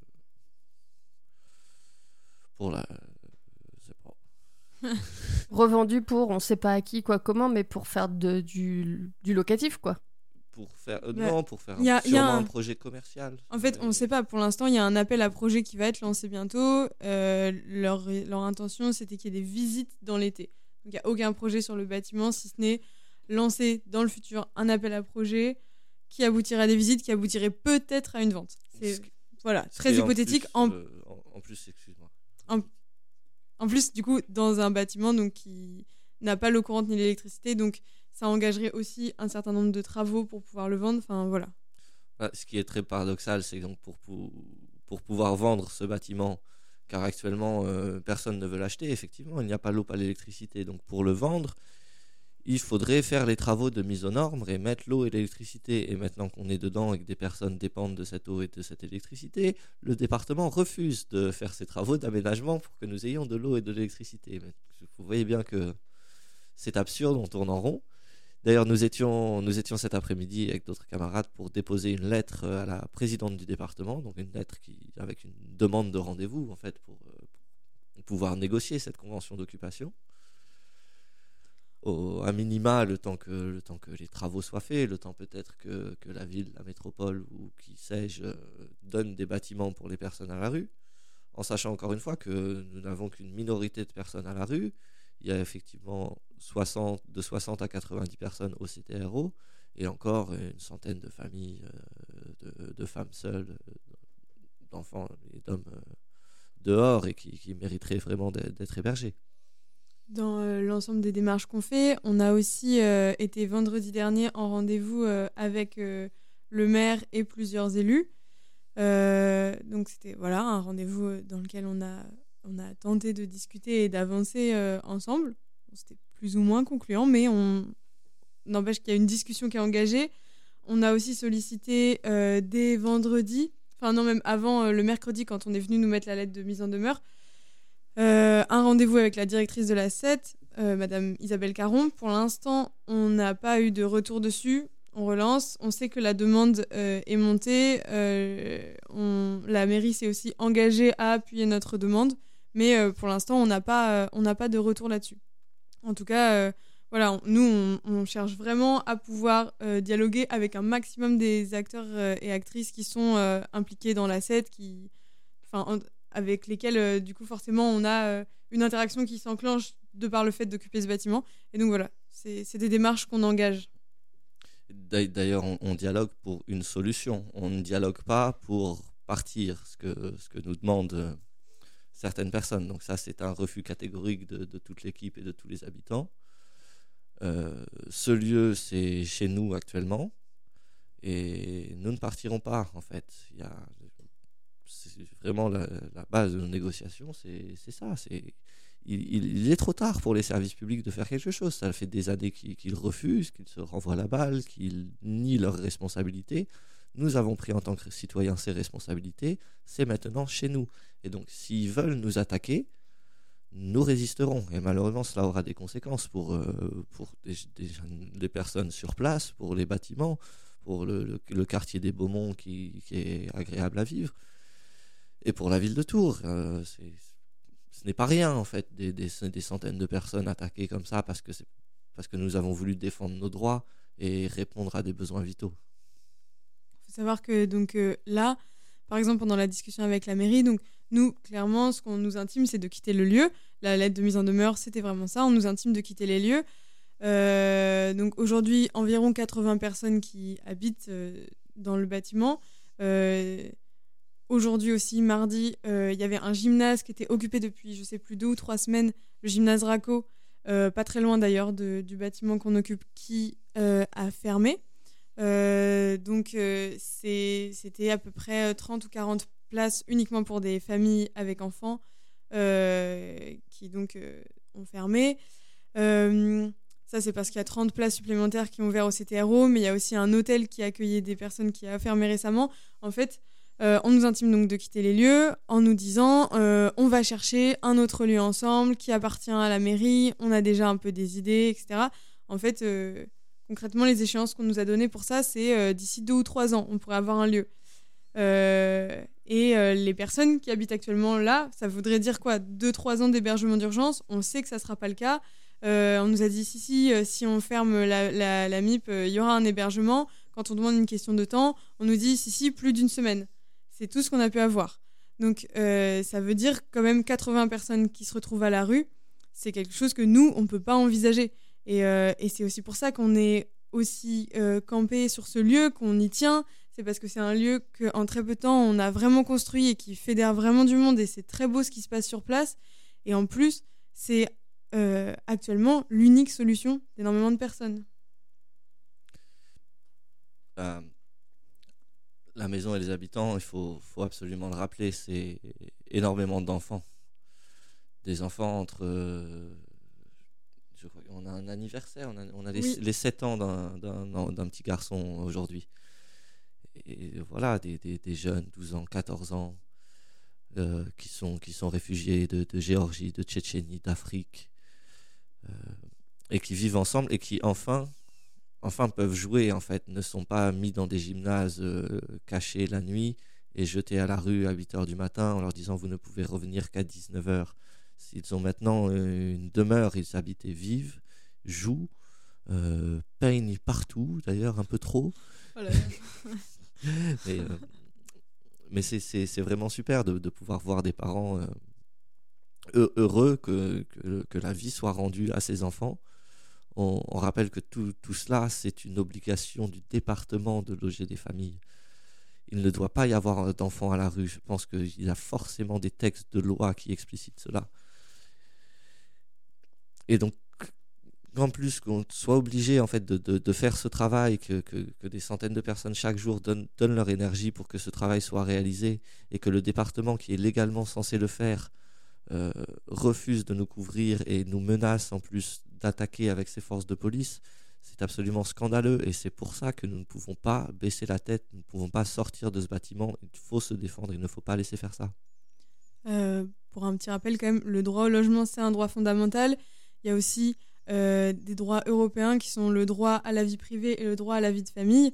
pour la... je sais pas. Revendu pour, on ne sait pas à qui, quoi, comment, mais pour faire de, du, du locatif, quoi. Pour faire, euh, Ouais. Non, pour faire Y a- sûrement y a un- un projet commercial. En fait, on ne sait pas. Pour l'instant, il y a un appel à projet qui va être lancé bientôt. Euh, leur, leur intention, c'était qu'il y ait des visites dans l'été. Donc, il n'y a aucun projet sur le bâtiment, si ce n'est lancer dans le futur un appel à projet qui aboutirait à des visites, qui aboutirait peut-être à une vente. C'est Ce qui- voilà, ce très qui est en hypothétique. plus, En, euh, en, en plus, excuse-moi. en plus, du coup, dans un bâtiment donc, qui n'a pas l'eau courante ni l'électricité, donc ça engagerait aussi un certain nombre de travaux pour pouvoir le vendre. Enfin, voilà. Ah, ce qui est très paradoxal, c'est donc pour, pour, pour pouvoir vendre ce bâtiment, car actuellement euh, personne ne veut l'acheter, effectivement, il n'y a pas l'eau, pas l'électricité. Donc pour le vendre, il faudrait faire les travaux de mise aux normes et mettre l'eau et l'électricité. Et maintenant qu'on est dedans et que des personnes dépendent de cette eau et de cette électricité, le département refuse de faire ces travaux d'aménagement pour que nous ayons de l'eau et de l'électricité. Mais vous voyez bien que c'est absurde, on tourne en rond. D'ailleurs, nous étions, nous étions cet après-midi avec d'autres camarades pour déposer une lettre à la présidente du département, donc une lettre qui, avec une demande de rendez-vous, en fait, pour, pour pouvoir négocier cette convention d'occupation. Au, à minima, le temps, que, le temps que les travaux soient faits, le temps peut-être que, que la ville, la métropole ou qui sais-je euh, donne des bâtiments pour les personnes à la rue, en sachant encore une fois que nous n'avons qu'une minorité de personnes à la rue. Il y a effectivement soixante, de soixante à quatre-vingt-dix personnes au C T R O et encore une centaine de familles, euh, de, de femmes seules, euh, d'enfants et d'hommes euh, dehors et qui, qui mériteraient vraiment d'être hébergés. Dans euh, l'ensemble des démarches qu'on fait, on a aussi euh, été vendredi dernier en rendez-vous euh, avec euh, le maire et plusieurs élus. Euh, donc c'était voilà, un rendez-vous dans lequel on a, on a tenté de discuter et d'avancer euh, ensemble. C'était plus ou moins concluant, mais on n'empêche qu'il y a une discussion qui est engagée. On a aussi sollicité euh, dès vendredi, enfin non même avant euh, le mercredi quand on est venu nous mettre la lettre de mise en demeure, Euh, un rendez-vous avec la directrice de la S E T, euh, Madame Isabelle Caron. Pour l'instant, on n'a pas eu de retour dessus. On relance. On sait que la demande euh, est montée. Euh, on, la mairie s'est aussi engagée à appuyer notre demande. Mais euh, pour l'instant, on n'a pas, euh, on n'a pas de retour là-dessus. En tout cas, euh, voilà, on, nous, on, on cherche vraiment à pouvoir euh, dialoguer avec un maximum des acteurs euh, et actrices qui sont euh, impliqués dans la S E T, qui... Enfin, avec lesquels, euh, du coup, forcément, on a euh, une interaction qui s'enclenche de par le fait d'occuper ce bâtiment. Et donc, voilà, c'est, c'est des démarches qu'on engage. D'ailleurs, on, on dialogue pour une solution. On ne dialogue pas pour partir, ce que, ce que nous demandent certaines personnes. Donc ça, c'est un refus catégorique de, de toute l'équipe et de tous les habitants. Euh, ce lieu, c'est chez nous actuellement. Et nous ne partirons pas, en fait. Il y a... C'est vraiment la, la base de nos négociations, c'est, c'est ça. C'est, il, il est trop tard pour les services publics de faire quelque chose. Ça fait des années qu'ils, qu'ils refusent, qu'ils se renvoient la balle, qu'ils nient leurs responsabilités. Nous avons pris en tant que citoyens ces responsabilités. C'est maintenant chez nous. Et donc, s'ils veulent nous attaquer, nous résisterons. Et malheureusement, cela aura des conséquences pour, euh, pour des, des, des personnes sur place, pour les bâtiments, pour le, le, le quartier des Beaumonts qui, qui est agréable à vivre. Et pour la ville de Tours, euh, c'est, ce n'est pas rien en fait, des, des, des centaines de personnes attaquées comme ça parce que, c'est, parce que nous avons voulu défendre nos droits et répondre à des besoins vitaux. Il faut savoir que donc, euh, là, par exemple, pendant la discussion avec la mairie, donc, nous, clairement, ce qu'on nous intime, c'est de quitter le lieu. La lettre de mise en demeure, c'était vraiment ça. On nous intime de quitter les lieux. Euh, donc aujourd'hui, environ quatre-vingts personnes qui habitent euh, dans le bâtiment. Euh, Aujourd'hui aussi, mardi, euh, il y avait un gymnase qui était occupé depuis, je sais plus, deux ou trois semaines, le gymnase Raco, euh, pas très loin d'ailleurs de, du bâtiment qu'on occupe, qui euh, a fermé. Euh, donc, euh, c'est, c'était à peu près trente ou quarante places uniquement pour des familles avec enfants euh, qui donc euh, ont fermé. Euh, ça, c'est parce qu'il y a trente places supplémentaires qui ont ouvert au C T R O, mais il y a aussi un hôtel qui accueillait des personnes qui a fermé récemment. En fait, Euh, on nous intime donc de quitter les lieux en nous disant euh, on va chercher un autre lieu ensemble qui appartient à la mairie, on a déjà un peu des idées, et cetera. En fait, euh, concrètement, les échéances qu'on nous a données pour ça, c'est euh, d'ici deux ou trois ans, on pourrait avoir un lieu. Euh, et euh, les personnes qui habitent actuellement là, ça voudrait dire quoi ? deux trois ans d'hébergement d'urgence, on sait que ça ne sera pas le cas. Euh, on nous a dit si, si, euh, si on ferme la, la, la M I P, il euh, y aura un hébergement. Quand on demande une question de temps, on nous dit si, si, plus d'une semaine. C'est tout ce qu'on a pu avoir. Donc, euh, ça veut dire quand même quatre-vingts personnes qui se retrouvent à la rue. C'est quelque chose que nous, on ne peut pas envisager. Et, euh, et c'est aussi pour ça qu'on est aussi euh, campé sur ce lieu, qu'on y tient. C'est parce que c'est un lieu qu'en très peu de temps, on a vraiment construit et qui fédère vraiment du monde. Et c'est très beau ce qui se passe sur place. Et en plus, c'est euh, actuellement l'unique solution d'énormément de personnes. Euh, la maison et les habitants, il faut, faut absolument le rappeler, c'est énormément d'enfants. Des enfants entre... Euh, je crois qu'on a un anniversaire, on a, on a les, Oui. les sept ans d'un, d'un, d'un petit garçon aujourd'hui. Et voilà, des, des, des jeunes, douze ans, quatorze ans, euh, qui, sont, qui sont réfugiés de, de Géorgie, de Tchétchénie, d'Afrique, euh, et qui vivent ensemble et qui enfin, enfin peuvent jouer, en fait, ne sont pas mis dans des gymnases euh, cachés la nuit et jetés à la rue à huit heures du matin en leur disant vous ne pouvez revenir qu'à dix-neuf heures. Ils ont maintenant une demeure, ils habitent et vivent, jouent, euh, peignent partout, d'ailleurs un peu trop. Oh là là. mais euh, mais c'est, c'est, c'est vraiment super de, de pouvoir voir des parents euh, heureux que, que, que la vie soit rendue à ses enfants. On, on rappelle que tout, tout cela, c'est une obligation du département de loger des familles. Il ne doit pas y avoir d'enfants à la rue. Je pense qu'il y a forcément des textes de loi qui explicitent cela. Et donc, en plus qu'on soit obligé en fait, de, de, de faire ce travail, que, que, que des centaines de personnes chaque jour donnent, donnent leur énergie pour que ce travail soit réalisé, et que le département qui est légalement censé le faire euh, refuse de nous couvrir et nous menace en plus d'attaquer avec ses forces de police, c'est absolument scandaleux, et c'est pour ça que nous ne pouvons pas baisser la tête, nous ne pouvons pas sortir de ce bâtiment. Il faut se défendre, il ne faut pas laisser faire ça. Euh, pour un petit rappel quand même, le droit au logement, c'est un droit fondamental. Il y a aussi euh, des droits européens qui sont le droit à la vie privée et le droit à la vie de famille.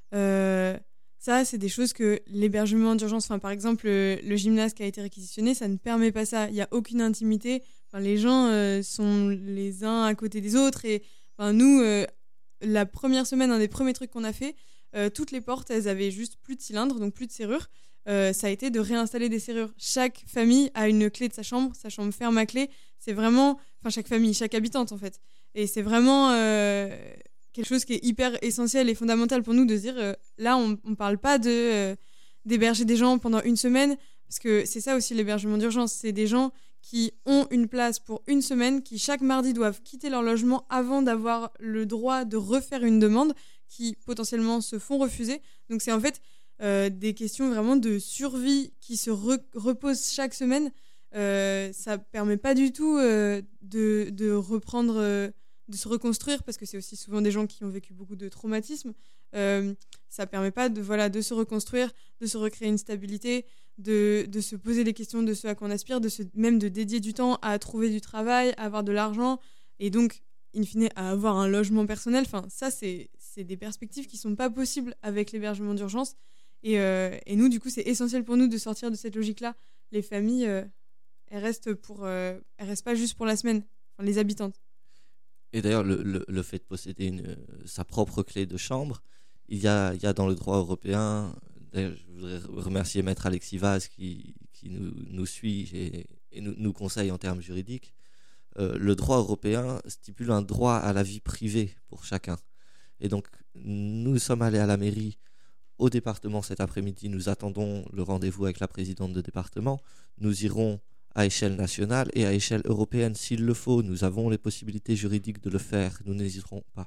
Euh, ça, c'est des choses que l'hébergement d'urgence, enfin, par exemple, le, le gymnase qui a été réquisitionné, ça ne permet pas ça. Il n'y a aucune intimité. Enfin, les gens euh, sont les uns à côté des autres. Et enfin, nous, euh, la première semaine, un des premiers trucs qu'on a fait, euh, toutes les portes, elles avaient juste plus de cylindres, donc plus de serrures. Euh, ça a été de réinstaller des serrures. Chaque famille a une clé de sa chambre, sa chambre ferme à clé. C'est vraiment, enfin chaque famille, chaque habitante en fait. Et c'est vraiment euh, quelque chose qui est hyper essentiel et fondamental pour nous de se dire, euh, là on ne parle pas de, euh, d'héberger des gens pendant une semaine, parce que c'est ça aussi l'hébergement d'urgence, c'est des gens qui ont une place pour une semaine, qui chaque mardi doivent quitter leur logement avant d'avoir le droit de refaire une demande, qui potentiellement se font refuser. Donc c'est en fait... Euh, des questions vraiment de survie qui se re- reposent chaque semaine. Euh, ça permet pas du tout euh, de, de reprendre, euh, de se reconstruire, parce que c'est aussi souvent des gens qui ont vécu beaucoup de traumatismes. Euh, ça permet pas de, voilà, de se reconstruire, de se recréer une stabilité, de, de se poser des questions de ce à quoi on aspire, de se, même de dédier du temps à trouver du travail, à avoir de l'argent, et donc, in fine, à avoir un logement personnel. Enfin, ça, c'est, c'est des perspectives qui sont pas possibles avec l'hébergement d'urgence. Et, euh, et nous, du coup, c'est essentiel pour nous de sortir de cette logique-là. Les familles, euh, elles restent pour, euh, elles restent pas juste pour la semaine, enfin, les habitantes. Et d'ailleurs, le, le, le fait de posséder une, euh, sa propre clé de chambre, il y a, il y a dans le droit européen, d'ailleurs, je voudrais remercier Maître Alexis Vaz qui, qui nous, nous suit et, et nous, nous conseille en termes juridiques. Euh, le droit européen stipule un droit à la vie privée pour chacun. Et donc, nous sommes allés à la mairie, au département cet après-midi, nous attendons le rendez-vous avec la présidente de département. Nous irons à échelle nationale et à échelle européenne s'il le faut. Nous avons les possibilités juridiques de le faire. Nous n'hésiterons pas.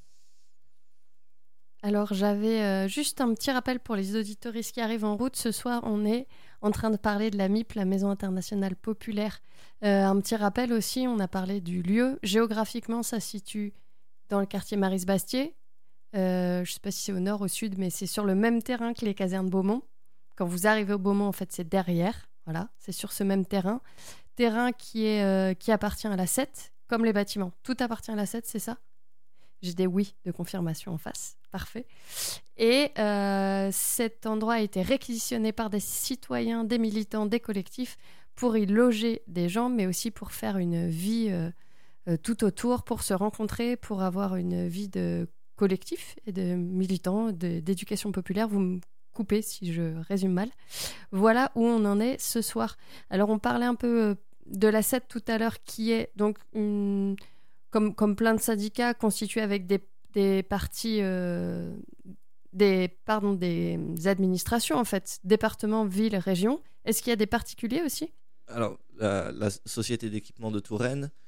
Alors j'avais euh, juste un petit rappel pour les auditoristes qui arrivent en route. Ce soir, on est en train de parler de la M I P, la Maison internationale populaire. Euh, un petit rappel aussi, on a parlé du lieu. Géographiquement, ça se situe dans le quartier Marisbastier. Euh, je ne sais pas si c'est au nord, au sud, mais c'est sur le même terrain que les casernes Beaumont. Quand vous arrivez au Beaumont, en fait, c'est derrière. Voilà, c'est sur ce même terrain. Terrain qui, est, euh, qui appartient à la S E T, comme les bâtiments. Tout appartient à la S E T, c'est ça ? J'ai des oui de confirmation en face. Parfait. Et euh, cet endroit a été réquisitionné par des citoyens, des militants, des collectifs pour y loger des gens, mais aussi pour faire une vie euh, euh, tout autour, pour se rencontrer, pour avoir une vie de collectif et de militants, de, d'éducation populaire. Vous me coupez si je résume mal. Voilà où on en est ce soir. Alors, on parlait un peu de la S E T tout à l'heure, qui est donc, une, comme, comme plein de syndicats, constitués avec des, des partis, euh, des, pardon, des administrations, en fait, départements, villes, régions. Est-ce qu'il y a des particuliers aussi ? Alors, la, la Société d'équipement de Touraine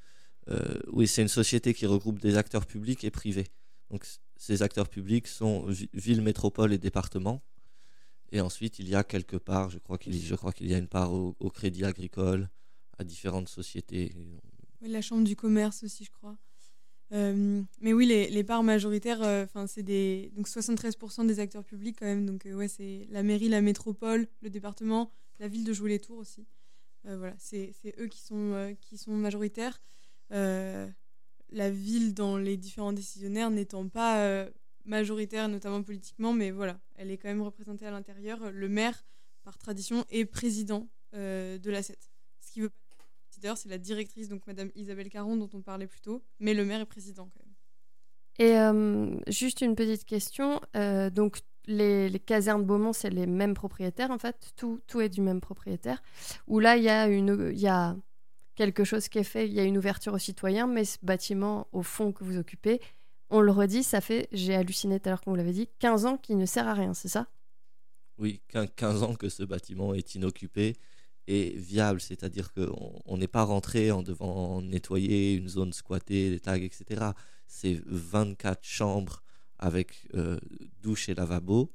Euh, oui, c'est une société qui regroupe des acteurs publics et privés. Donc, c- ces acteurs publics sont vi- villes, métropoles et départements. Et ensuite, il y a quelque part, je crois qu'il, je crois qu'il y a une part au, au Crédit Agricole, à différentes sociétés. Ouais, la chambre du commerce aussi, je crois. Euh, mais oui, les, les parts majoritaires, enfin c'est des donc soixante-treize pour cent des acteurs publics quand même. Donc euh, ouais, c'est la mairie, la métropole, le département, la ville de Joué-les-Tours aussi. Euh, voilà, c'est c'est eux qui sont euh, qui sont majoritaires. Euh, la ville dans les différents décisionnaires n'étant pas euh, majoritaire, notamment politiquement, mais voilà, elle est quand même représentée à l'intérieur. Le maire, par tradition, est président euh, de l'A C E T. Ce qui veut pas dire, c'est la directrice, donc Madame Isabelle Caron, dont on parlait plus tôt, mais le maire est président quand même. Et euh, juste une petite question. Euh, donc, les, les casernes Beaumont, c'est les mêmes propriétaires, en fait. Tout, tout est du même propriétaire. Où là, il y a une, il y a quelque chose qui est fait. Il y a une ouverture aux citoyens, mais ce bâtiment, au fond, que vous occupez, on le redit, ça fait, j'ai halluciné tout à l'heure quand vous l'avez dit, quinze ans qu'il ne sert à rien, c'est ça? Oui, quin- quinze ans que ce bâtiment est inoccupé et viable, c'est-à-dire qu'on on n'est pas rentré en devant nettoyer une zone squattée, des tags, et cetera. C'est vingt-quatre chambres avec euh, douche et lavabo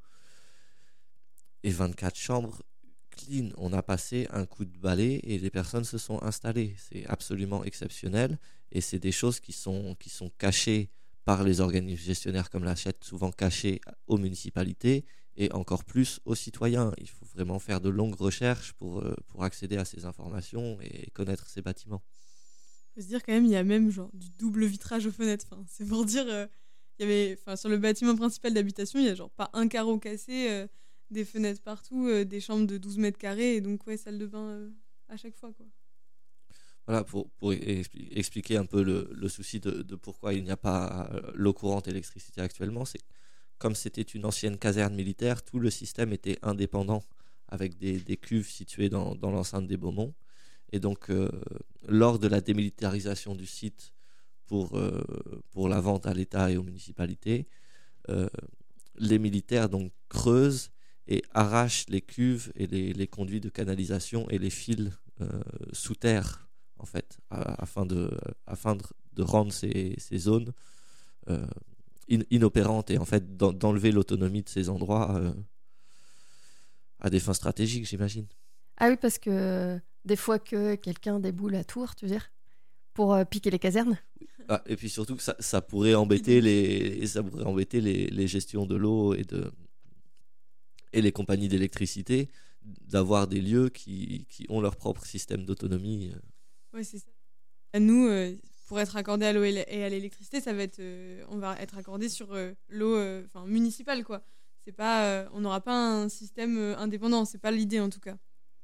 et vingt-quatre chambres clean. On a passé un coup de balai et les personnes se sont installées. C'est absolument exceptionnel et c'est des choses qui sont, qui sont cachées par les organismes gestionnaires comme la Chète, souvent cachées aux municipalités et encore plus aux citoyens. Il faut vraiment faire de longues recherches pour, euh, pour accéder à ces informations et connaître ces bâtiments. Il faut se dire quand même, il y a même genre du double vitrage aux fenêtres. Enfin, c'est pour dire, euh, il y avait, enfin, sur le bâtiment principal d'habitation, il y a genre pas un carreau cassé, euh, des fenêtres partout, euh, des chambres de douze mètres carrés, et donc ouais, salle de bain euh, à chaque fois, quoi. Voilà, pour, pour expli- expliquer un peu le, le souci de, de pourquoi il n'y a pas euh, l'eau courante et l'électricité actuellement, c'est comme c'était une ancienne caserne militaire, tout le système était indépendant avec des, des cuves situées dans, dans l'enceinte des Beaumont. Et donc, euh, lors de la démilitarisation du site pour, euh, pour la vente à l'État et aux municipalités, euh, les militaires donc creusent et arrachent les cuves et les, les conduits de canalisation et les fils euh, sous terre, en fait, à- afin de, afin de, de rendre ces, ces zones euh, in- inopérantes et en fait d'en- d'enlever l'autonomie de ces endroits euh, à des fins stratégiques, j'imagine. Ah oui, parce que euh, des fois que quelqu'un déboule à Tours, tu veux dire, pour euh, piquer les casernes. Ah, et puis surtout que ça, ça pourrait embêter les, ça pourrait embêter les, les gestions de l'eau et, de, et les compagnies d'électricité d'avoir des lieux qui, qui ont leur propre système d'autonomie. Ouais, c'est ça. À nous, euh, pour être accordé à l'eau et et à l'électricité, ça va être, euh, on va être accordé sur euh, l'eau, euh, enfin municipale, quoi. C'est pas, euh, on n'aura pas un système euh, indépendant. C'est pas l'idée en tout cas.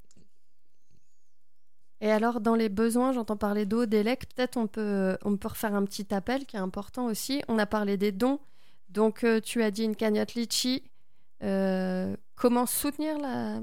Et alors, dans les besoins, j'entends parler d'eau, d'élec. Peut-être on peut, on peut refaire un petit appel qui est important aussi. On a parlé des dons. Donc, euh, tu as dit une cagnotte Litchi. Euh, comment soutenir la...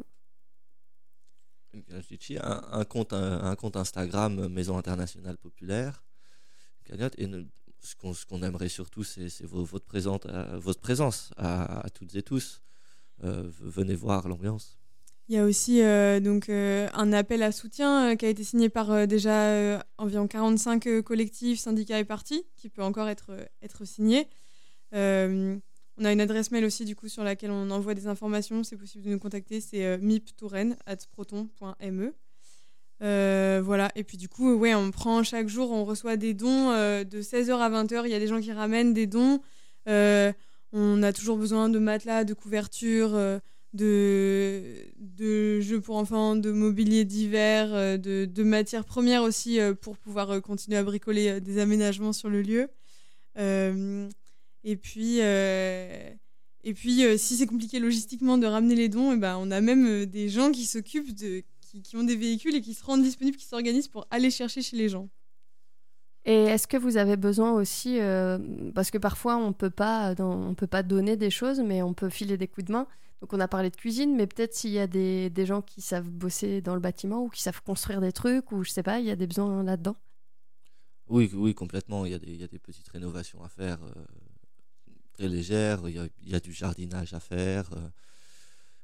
Un, un, compte, un, un compte Instagram Maison Internationale Populaire, cagnotte, et ne, ce, qu'on, ce qu'on aimerait surtout, c'est, c'est vo- votre, présente, euh, votre présence à, à toutes et tous. Euh, venez voir l'ambiance. Il y a aussi euh, donc euh, un appel à soutien euh, qui a été signé par euh, déjà euh, environ quarante-cinq euh, collectifs, syndicats et partis, qui peut encore être, euh, être signé. Euh, on a une adresse mail aussi du coup sur laquelle on envoie des informations. C'est possible de nous contacter. C'est euh, miptouren arobase proton point me. Euh, voilà. Et puis du coup, ouais, on prend chaque jour, on reçoit des dons euh, de seize heures à vingt heures. Il y a des gens qui ramènent des dons. Euh, on a toujours besoin de matelas, de couvertures. Euh, de, de jeux pour enfants, de mobilier d'hiver, euh, de, de matières premières aussi euh, pour pouvoir euh, continuer à bricoler euh, des aménagements sur le lieu. Euh, et puis, euh, et puis euh, si c'est compliqué logistiquement de ramener les dons, et ben, on a même euh, des gens qui s'occupent, de, qui, qui ont des véhicules et qui se rendent disponibles, qui s'organisent pour aller chercher chez les gens. Et est-ce que vous avez besoin aussi, euh, parce que parfois on peut pas, dans, on peut pas donner des choses, mais on peut filer des coups de main. Donc on a parlé de cuisine, mais peut-être s'il y a des, des gens qui savent bosser dans le bâtiment ou qui savent construire des trucs, ou je sais pas, il y a des besoins là-dedans. Oui, oui, complètement. Il y a des, il y a des petites rénovations à faire, euh, très légères. Il y a, il y a du jardinage à faire. Euh,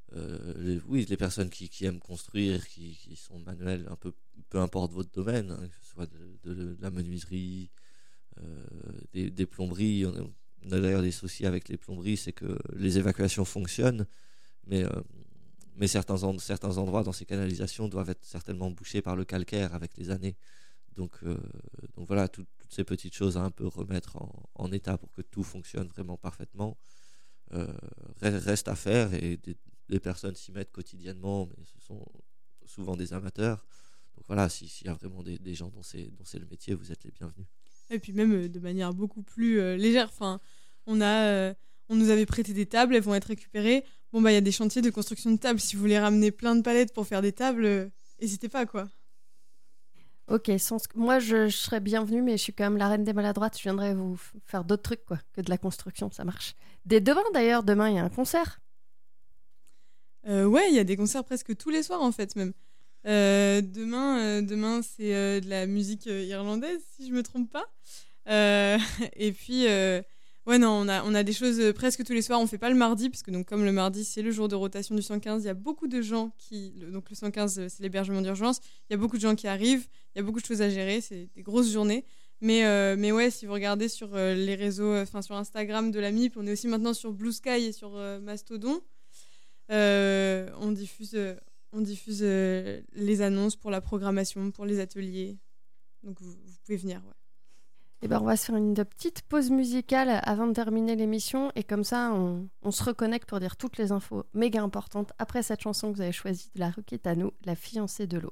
euh, les, oui, les personnes qui, qui aiment construire, qui, qui sont manuelles, un peu, peu importe votre domaine, hein, que ce soit de, de, de la menuiserie, euh, des, des plomberies. On a, on a d'ailleurs des soucis avec les plomberies, c'est que les évacuations fonctionnent, mais, euh, mais certains, en, certains endroits dans ces canalisations doivent être certainement bouchés par le calcaire avec les années. Donc, euh, donc voilà, tout, toutes ces petites choses à un peu remettre en, en état pour que tout fonctionne vraiment parfaitement. Euh, reste à faire et des, des personnes s'y mettent quotidiennement, mais ce sont souvent des amateurs. Donc voilà, s'il si y a vraiment des, des gens dont c'est, dont c'est le métier, vous êtes les bienvenus. Et puis même euh, de manière beaucoup plus euh, légère. Enfin, on, a, euh, on nous avait prêté des tables, elles vont être récupérées. Bon, bah il y a des chantiers de construction de tables. Si vous voulez ramener plein de palettes pour faire des tables, euh, n'hésitez pas, quoi. Ok, sans... moi je, je serais bienvenue, mais je suis quand même la reine des maladroites. Je viendrai vous f- faire d'autres trucs quoi, que de la construction, ça marche. Dès demain d'ailleurs, demain il y a un concert. Euh, ouais, il y a des concerts presque tous les soirs en fait même. Euh, demain, euh, demain c'est euh, de la musique euh, irlandaise si je me trompe pas. Euh, et puis euh, ouais non, on a on a des choses euh, presque tous les soirs. On fait pas le mardi parce que donc comme le mardi c'est le jour de rotation du cent quinze, il y a beaucoup de gens qui le, donc le cent quinze euh, c'est l'hébergement d'urgence. Il y a beaucoup de gens qui arrivent. Il y a beaucoup de choses à gérer. C'est des grosses journées. Mais euh, mais ouais, si vous regardez sur euh, les réseaux, enfin euh, sur Instagram de la M I P, on est aussi maintenant sur Blue Sky et sur euh, Mastodon. Euh, on diffuse, euh, on diffuse euh, les annonces pour la programmation, pour les ateliers. Donc vous, vous pouvez venir. Ouais. Et ben on va se faire une petite pause musicale avant de terminer l'émission et comme ça on, on se reconnecte pour dire toutes les infos méga importantes après cette chanson que vous avez choisie de la Roquetano, La fiancée de l'eau.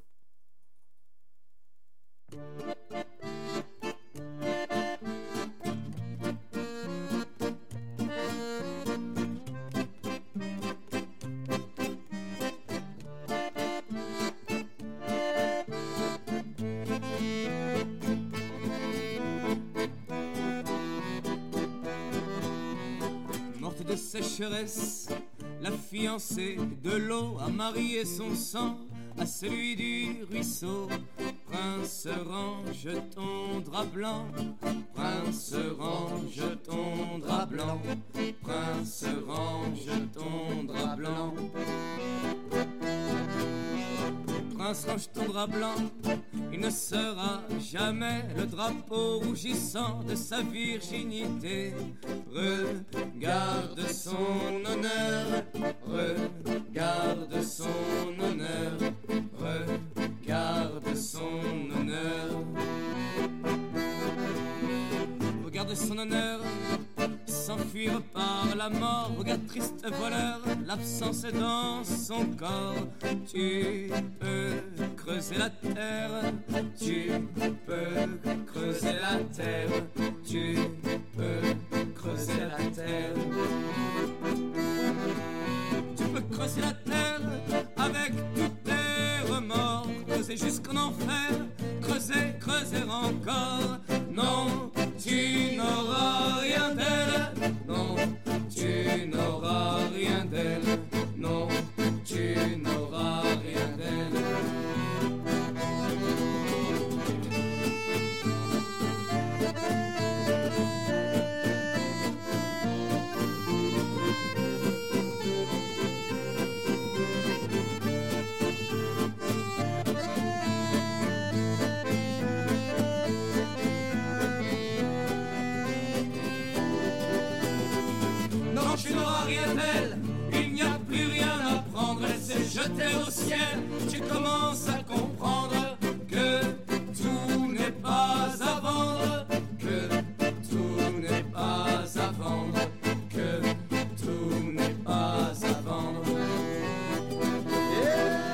De sécheresse, la fiancée de l'eau a marié son sang à celui du ruisseau. Prince, range ton drap blanc, prince, range ton drap blanc, prince, range ton drap blanc. Prince, range ton drap blanc, il ne sera jamais le drapeau rougissant de sa virginité. Regarde son honneur, regarde son honneur, regarde son honneur. Regarde son honneur s'enfuir par la mort. Regarde triste voleur, l'absence est dans son corps. Tu peux creuser la terre, tu peux creuser la terre, tu peux creuser la terre. Tu peux creuser la terre avec tous tes remords, creuser jusqu'en enfer, creuser, creuser encore. Non, tu n'auras rien d'elle, non, tu n'auras rien d'elle, non, tu n'auras rien d'elle. Tu n'auras rien d'elle, il n'y a plus rien à prendre. Laissez jeter au ciel, tu commences à comprendre que tout n'est pas à vendre, que tout n'est pas à vendre, que tout n'est pas à vendre. Yeah.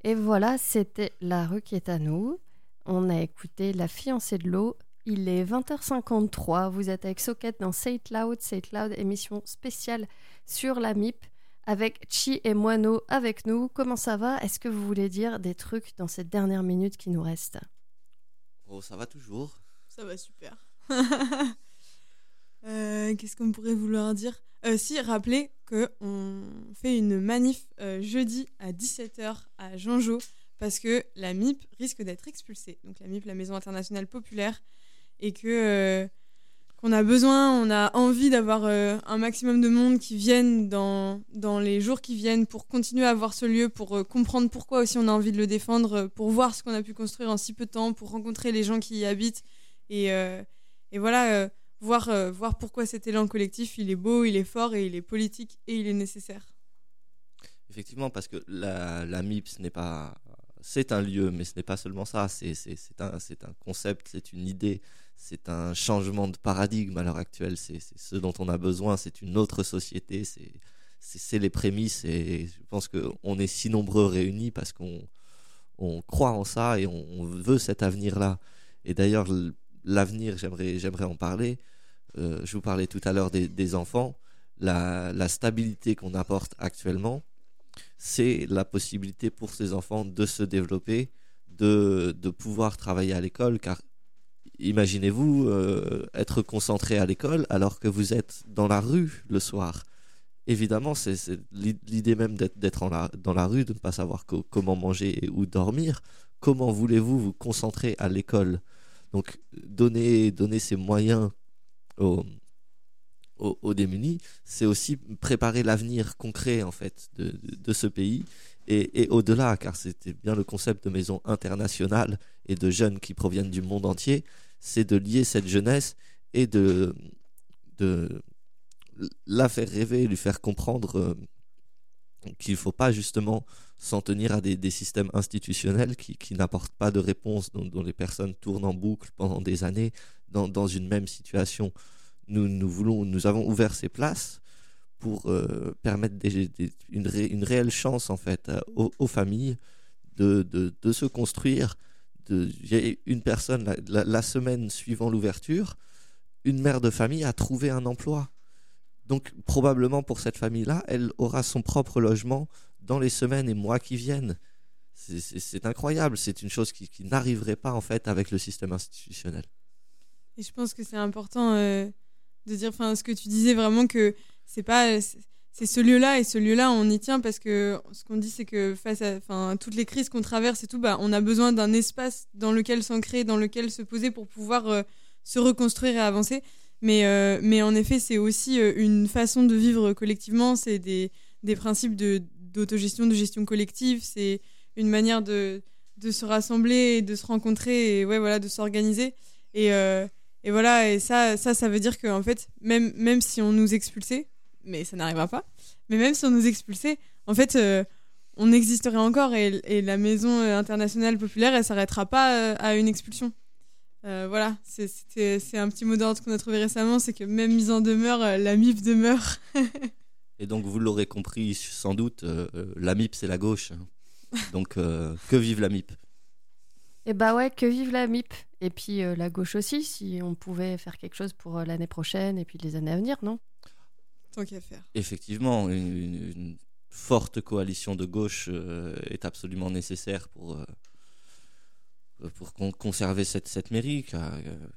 Et voilà, c'était La rue qui est à nous. On a écouté La fiancée de l'eau. Il est vingt heures cinquante-trois. Vous êtes avec Socket dans Say It Loud. Say It Loud, émission spéciale sur la M I P avec Chi et Moineau avec nous. Comment ça va ? Est-ce que vous voulez dire des trucs dans cette dernière minute qui nous reste ? Oh, ça va toujours. Ça va super. euh, qu'est-ce qu'on pourrait vouloir dire ? euh, Si, rappelez qu'on fait une manif euh, jeudi à dix-sept heures à Janjo parce que la M I P risque d'être expulsée. Donc la M I P, la Maison internationale populaire, et que euh, qu'on a besoin, on a envie d'avoir euh, un maximum de monde qui viennent dans, dans les jours qui viennent pour continuer à voir ce lieu, pour euh, comprendre pourquoi aussi on a envie de le défendre, euh, pour voir ce qu'on a pu construire en si peu de temps, pour rencontrer les gens qui y habitent et, euh, et voilà, euh, voir, euh, voir pourquoi cet élan collectif, il est beau, il est fort et il est politique et il est nécessaire. Effectivement, parce que la, la M I P, ce n'est pas... C'est un lieu, mais ce n'est pas seulement ça. C'est, c'est, c'est, un, c'est un concept, c'est une idée, c'est un changement de paradigme à l'heure actuelle. C'est, c'est ce dont on a besoin, c'est une autre société, c'est, c'est, c'est les prémices. Et je pense qu'on est si nombreux réunis parce qu'on on croit en ça et on, on veut cet avenir-là. Et d'ailleurs, l'avenir, j'aimerais, j'aimerais en parler. Euh, je vous parlais tout à l'heure des, des enfants. La, la stabilité qu'on apporte actuellement, c'est la possibilité pour ces enfants de se développer, de, de pouvoir travailler à l'école, car imaginez-vous euh, être concentré à l'école alors que vous êtes dans la rue le soir. Évidemment, c'est, c'est l'idée même d'être, d'être en la, dans la rue, de ne pas savoir co- comment manger ou dormir. Comment voulez-vous vous concentrer à l'école ? Donc, donner, donner ces moyens aux Aux, aux démunis, c'est aussi préparer l'avenir concret en fait de, de, de ce pays et, et au-delà, car c'était bien le concept de maison internationale et de jeunes qui proviennent du monde entier, c'est de lier cette jeunesse et de, de la faire rêver, lui faire comprendre euh, qu'il ne faut pas justement s'en tenir à des, des systèmes institutionnels qui, qui n'apportent pas de réponse, dont, dont les personnes tournent en boucle pendant des années dans, dans une même situation. Nous, nous, voulons, nous avons ouvert ces places pour euh, permettre des, des, une, ré, une réelle chance en fait, aux, aux familles de, de, de se construire. De, il y a une personne, la, la, la semaine suivant l'ouverture, une mère de famille a trouvé un emploi. Donc probablement pour cette famille-là, elle aura son propre logement dans les semaines et mois qui viennent. C'est, c'est, c'est incroyable, c'est une chose qui, qui n'arriverait pas en fait avec le système institutionnel. Et je pense que c'est important... Euh... de dire, enfin, ce que tu disais vraiment que c'est pas, c'est, c'est ce lieu-là et ce lieu-là, on y tient parce que ce qu'on dit, c'est que face à, enfin, toutes les crises qu'on traverse et tout, bah, on a besoin d'un espace dans lequel s'ancrer, dans lequel se poser pour pouvoir euh, se reconstruire et avancer. Mais, euh, mais en effet, c'est aussi euh, une façon de vivre collectivement. C'est des, des principes de, d'autogestion, de gestion collective. C'est une manière de, de se rassembler, de se rencontrer et ouais, voilà, de s'organiser. Et euh, Et voilà, et ça, ça, ça veut dire qu'en fait, même, même si on nous expulsait, mais ça n'arrivera pas, mais même si on nous expulsait, en fait, euh, on existerait encore et, et la Maison internationale populaire, elle ne s'arrêtera pas euh, à une expulsion. Euh, voilà, c'est, c'est, c'est un petit mot d'ordre qu'on a trouvé récemment, c'est que même mise en demeure, euh, la M I P demeure. Et donc, vous l'aurez compris sans doute, euh, la M I P, c'est la gauche. Donc, euh, que vive la M I P. Eh bah ouais, que vive la M I P. Et puis euh, la gauche aussi, si on pouvait faire quelque chose pour euh, l'année prochaine et puis les années à venir, non ? Tant qu'à faire. Effectivement, une, une, une forte coalition de gauche euh, est absolument nécessaire pour, euh, pour con- conserver cette, cette mairie, car, euh,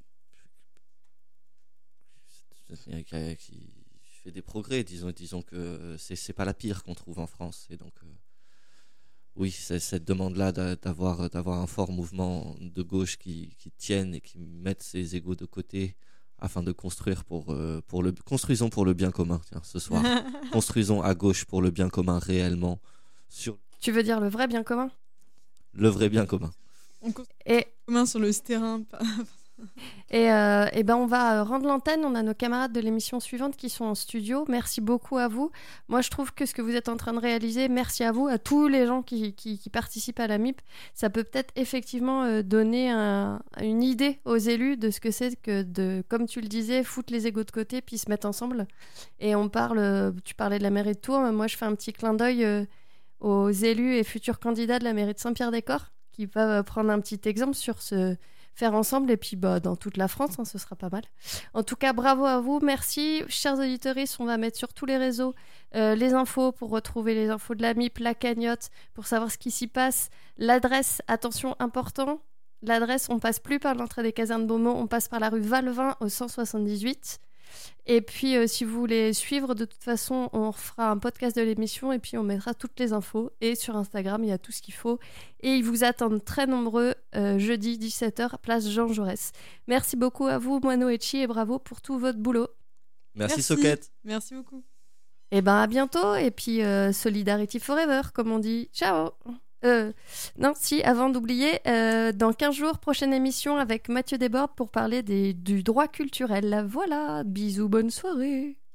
cette mairie qui, qui fait des progrès. Disons, disons que c'est, c'est pas la pire qu'on trouve en France. Et donc... Euh, Oui, c'est cette demande-là d'avoir, d'avoir un fort mouvement de gauche qui, qui tienne et qui mette ses égos de côté afin de construire pour, euh, pour le... Construisons pour le bien commun, tiens, ce soir. Construisons à gauche pour le bien commun réellement. Sur... Tu veux dire le vrai bien commun ? Le vrai bien commun. On construit Et... commun sur le terrain. Et, euh, et ben on va rendre l'antenne. On a nos camarades de l'émission suivante qui sont en studio. Merci beaucoup à vous. Moi, je trouve que ce que vous êtes en train de réaliser, merci à vous, à tous les gens qui, qui, qui participent à la M I P. Ça peut peut-être effectivement euh, donner un, une idée aux élus de ce que c'est que de, comme tu le disais, foutre les égos de côté puis se mettre ensemble. Et on parle, tu parlais de la mairie de Tours. Moi, je fais un petit clin d'œil. Euh, aux élus et futurs candidats de la mairie de Saint-Pierre-des-Corps qui peuvent prendre un petit exemple sur ce faire ensemble et puis bah, dans toute la France, hein, ce sera pas mal. En tout cas, bravo à vous, merci. Chers auditeurs, on va mettre sur tous les réseaux euh, les infos pour retrouver les infos de la M I P, la cagnotte, pour savoir ce qui s'y passe. L'adresse, attention, important, l'adresse, on passe plus par l'entrée des casernes Beaumont, on passe par la rue Valvin au cent soixante-dix-huit. Et puis, euh, si vous voulez suivre, de toute façon, on fera un podcast de l'émission et puis on mettra toutes les infos. Et sur Instagram, il y a tout ce qu'il faut. Et ils vous attendent très nombreux euh, jeudi dix-sept heures, place Jean Jaurès. Merci beaucoup à vous, Moineau et Chi, et bravo pour tout votre boulot. Merci, Merci. Soquette. Merci beaucoup. Et ben à bientôt. Et puis, euh, Solidarity Forever, comme on dit. Ciao. Euh, non, si, avant d'oublier, euh, dans quinze jours, prochaine émission avec Mathieu Desbordes pour parler des, du droit culturel. Voilà, bisous, bonne soirée.